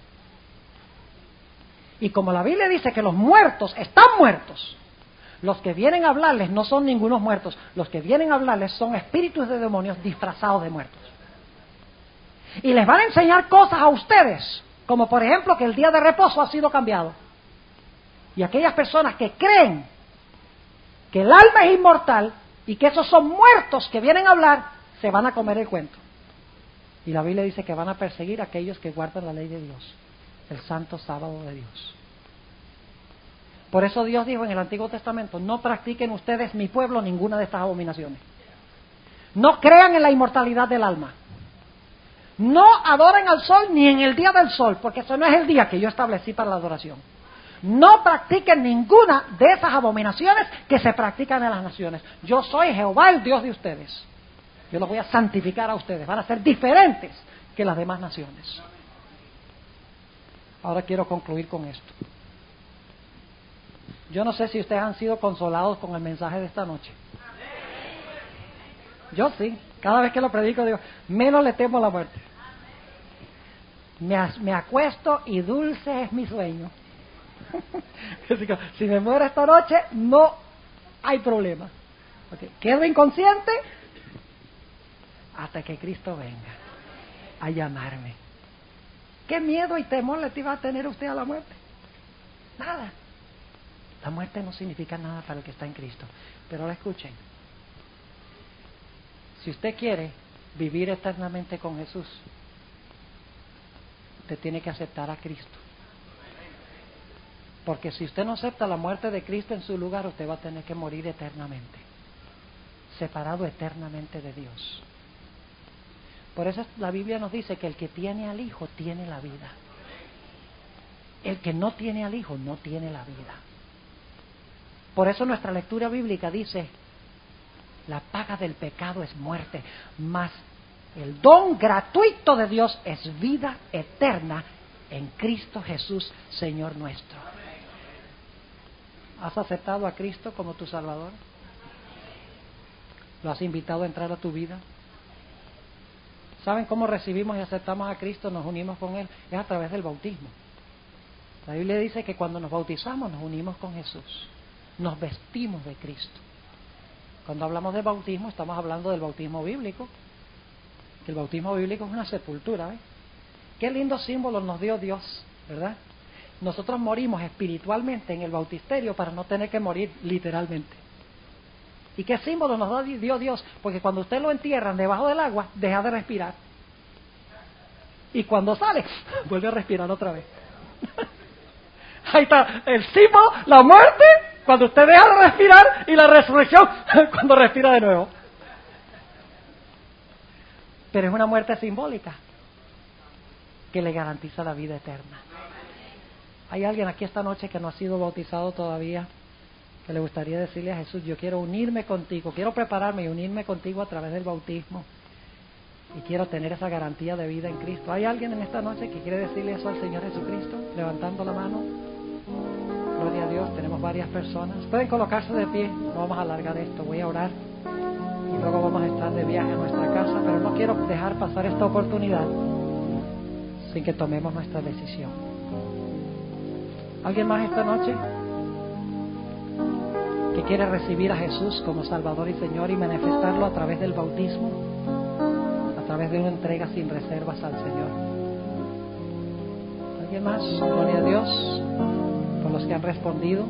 Y como la Biblia dice que los muertos están muertos, los que vienen a hablarles no son ningunos muertos, los que vienen a hablarles son espíritus de demonios disfrazados de muertos. Y les van a enseñar cosas a ustedes, como por ejemplo que el día de reposo ha sido cambiado. Y aquellas personas que creen que el alma es inmortal y que esos son muertos que vienen a hablar, se van a comer el cuento. Y la Biblia dice que van a perseguir a aquellos que guardan la ley de Dios, el santo sábado de Dios. Por eso Dios dijo en el Antiguo Testamento: no practiquen ustedes, mi pueblo, ninguna de estas abominaciones. No crean en la inmortalidad del alma. No adoren al sol ni en el día del sol, porque eso no es el día que yo establecí para la adoración. No practiquen ninguna de esas abominaciones que se practican en las naciones. Yo soy Jehová, el Dios de ustedes. Yo los voy a santificar a ustedes. Van a ser diferentes que las demás naciones. Ahora quiero concluir con esto. Yo no sé si ustedes han sido consolados con el mensaje de esta noche. Yo sí. Cada vez que lo predico digo, menos le temo a la muerte. Me, me acuesto y dulce es mi sueño. Si me muero esta noche, no hay problema. Okay. Quedo inconsciente hasta que Cristo venga a llamarme. ¿Qué miedo y temor le iba a tener usted a la muerte? Nada. La muerte no significa nada para el que está en Cristo. Pero ahora escuchen. Si usted quiere vivir eternamente con Jesús, usted tiene que aceptar a Cristo. Porque si usted no acepta la muerte de Cristo en su lugar, usted va a tener que morir eternamente, separado eternamente de Dios. Por eso la Biblia nos dice que el que tiene al Hijo tiene la vida. El que no tiene al Hijo no tiene la vida. Por eso nuestra lectura bíblica dice: la paga del pecado es muerte, mas el don gratuito de Dios es vida eterna en Cristo Jesús, Señor nuestro. ¿Has aceptado a Cristo como tu Salvador? ¿Lo has invitado a entrar a tu vida? ¿Saben cómo recibimos y aceptamos a Cristo? Nos unimos con Él. Es a través del bautismo. La Biblia dice que cuando nos bautizamos nos unimos con Jesús. Nos vestimos de Cristo. Cuando hablamos de bautismo estamos hablando del bautismo bíblico. Que el bautismo bíblico es una sepultura. ¿eh? Qué lindo símbolo nos dio Dios, ¿verdad? Nosotros morimos espiritualmente en el bautisterio para no tener que morir literalmente. ¿Y qué símbolo nos dio Dios? Porque cuando usted lo entierran debajo del agua, deja de respirar. Y cuando sale, vuelve a respirar otra vez. Ahí está el símbolo, la muerte, cuando usted deja de respirar, y la resurrección, cuando respira de nuevo. Pero es una muerte simbólica que le garantiza la vida eterna. ¿Hay alguien aquí esta noche que no ha sido bautizado todavía, que le gustaría decirle a Jesús, yo quiero unirme contigo, quiero prepararme y unirme contigo a través del bautismo, y quiero tener esa garantía de vida en Cristo? ¿Hay alguien en esta noche que quiere decirle eso al Señor Jesucristo, levantando la mano? Gloria a Dios, tenemos varias personas. Pueden colocarse de pie, no vamos a alargar esto, voy a orar y luego vamos a estar de viaje a nuestra casa, pero no quiero dejar pasar esta oportunidad sin que tomemos nuestra decisión. ¿Alguien más esta noche que quiere recibir a Jesús como Salvador y Señor y manifestarlo a través del bautismo, a través de una entrega sin reservas al Señor? ¿Alguien más? Gloria a Dios por los que han respondido.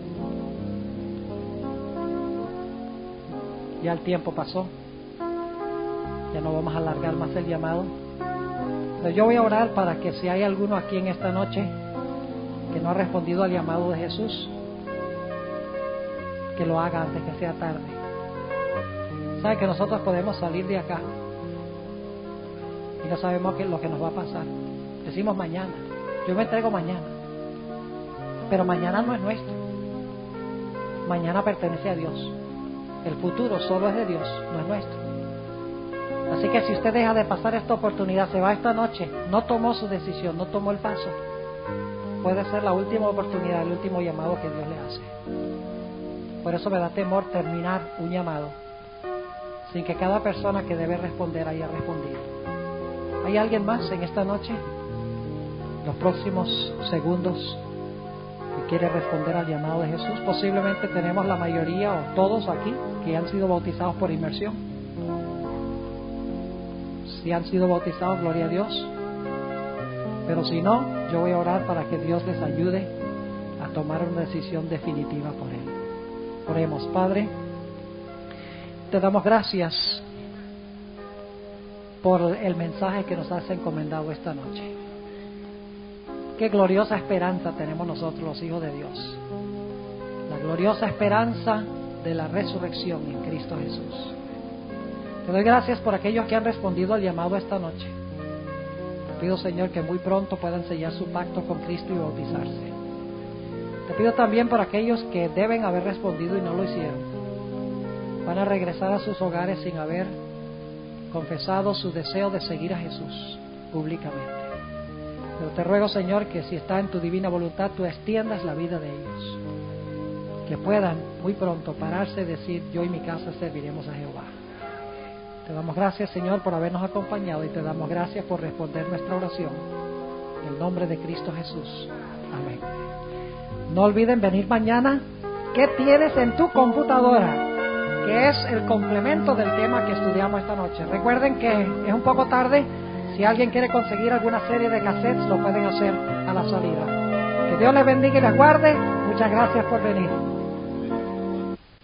Ya el tiempo pasó, ya no vamos a alargar más el llamado, pero yo voy a orar para que si hay alguno aquí en esta noche que no ha respondido al llamado de Jesús, que lo haga antes que sea tarde. Sabe que nosotros podemos salir de acá y no sabemos qué es lo que nos va a pasar. Decimos mañana, yo me entrego mañana, pero mañana no es nuestro. Mañana pertenece a Dios. El futuro solo es de Dios, no es nuestro. Así que si usted deja de pasar esta oportunidad, se va esta noche, no tomó su decisión, no tomó el paso, puede ser la última oportunidad, el último llamado que Dios le hace. Por eso me da temor terminar un llamado sin que cada persona que debe responder haya respondido. ¿Hay alguien más en esta noche, los próximos segundos, que quiere responder al llamado de Jesús? Posiblemente tenemos la mayoría o todos aquí que han sido bautizados por inmersión. Si han sido bautizados, gloria a Dios. Pero si no, yo voy a orar para que Dios les ayude a tomar una decisión definitiva por Él. Oremos. Padre, te damos gracias por el mensaje que nos has encomendado esta noche. Qué gloriosa esperanza tenemos nosotros, los hijos de Dios. La gloriosa esperanza de la resurrección en Cristo Jesús. Te doy gracias por aquellos que han respondido al llamado esta noche. Te pido, Señor, que muy pronto puedan sellar su pacto con Cristo y bautizarse. Te pido también por aquellos que deben haber respondido y no lo hicieron. Van a regresar a sus hogares sin haber confesado su deseo de seguir a Jesús públicamente. Pero te ruego, Señor, que si está en tu divina voluntad, tú extiendas la vida de ellos. Que puedan muy pronto pararse y decir, yo y mi casa serviremos a Jehová. Te damos gracias, Señor, por habernos acompañado y te damos gracias por responder nuestra oración. En el nombre de Cristo Jesús. Amén. No olviden venir mañana. ¿Qué tienes en tu computadora? Que es el complemento del tema que estudiamos esta noche. Recuerden que es un poco tarde. Si alguien quiere conseguir alguna serie de cassettes, lo pueden hacer a la salida. Que Dios les bendiga y les guarde. Muchas gracias por venir.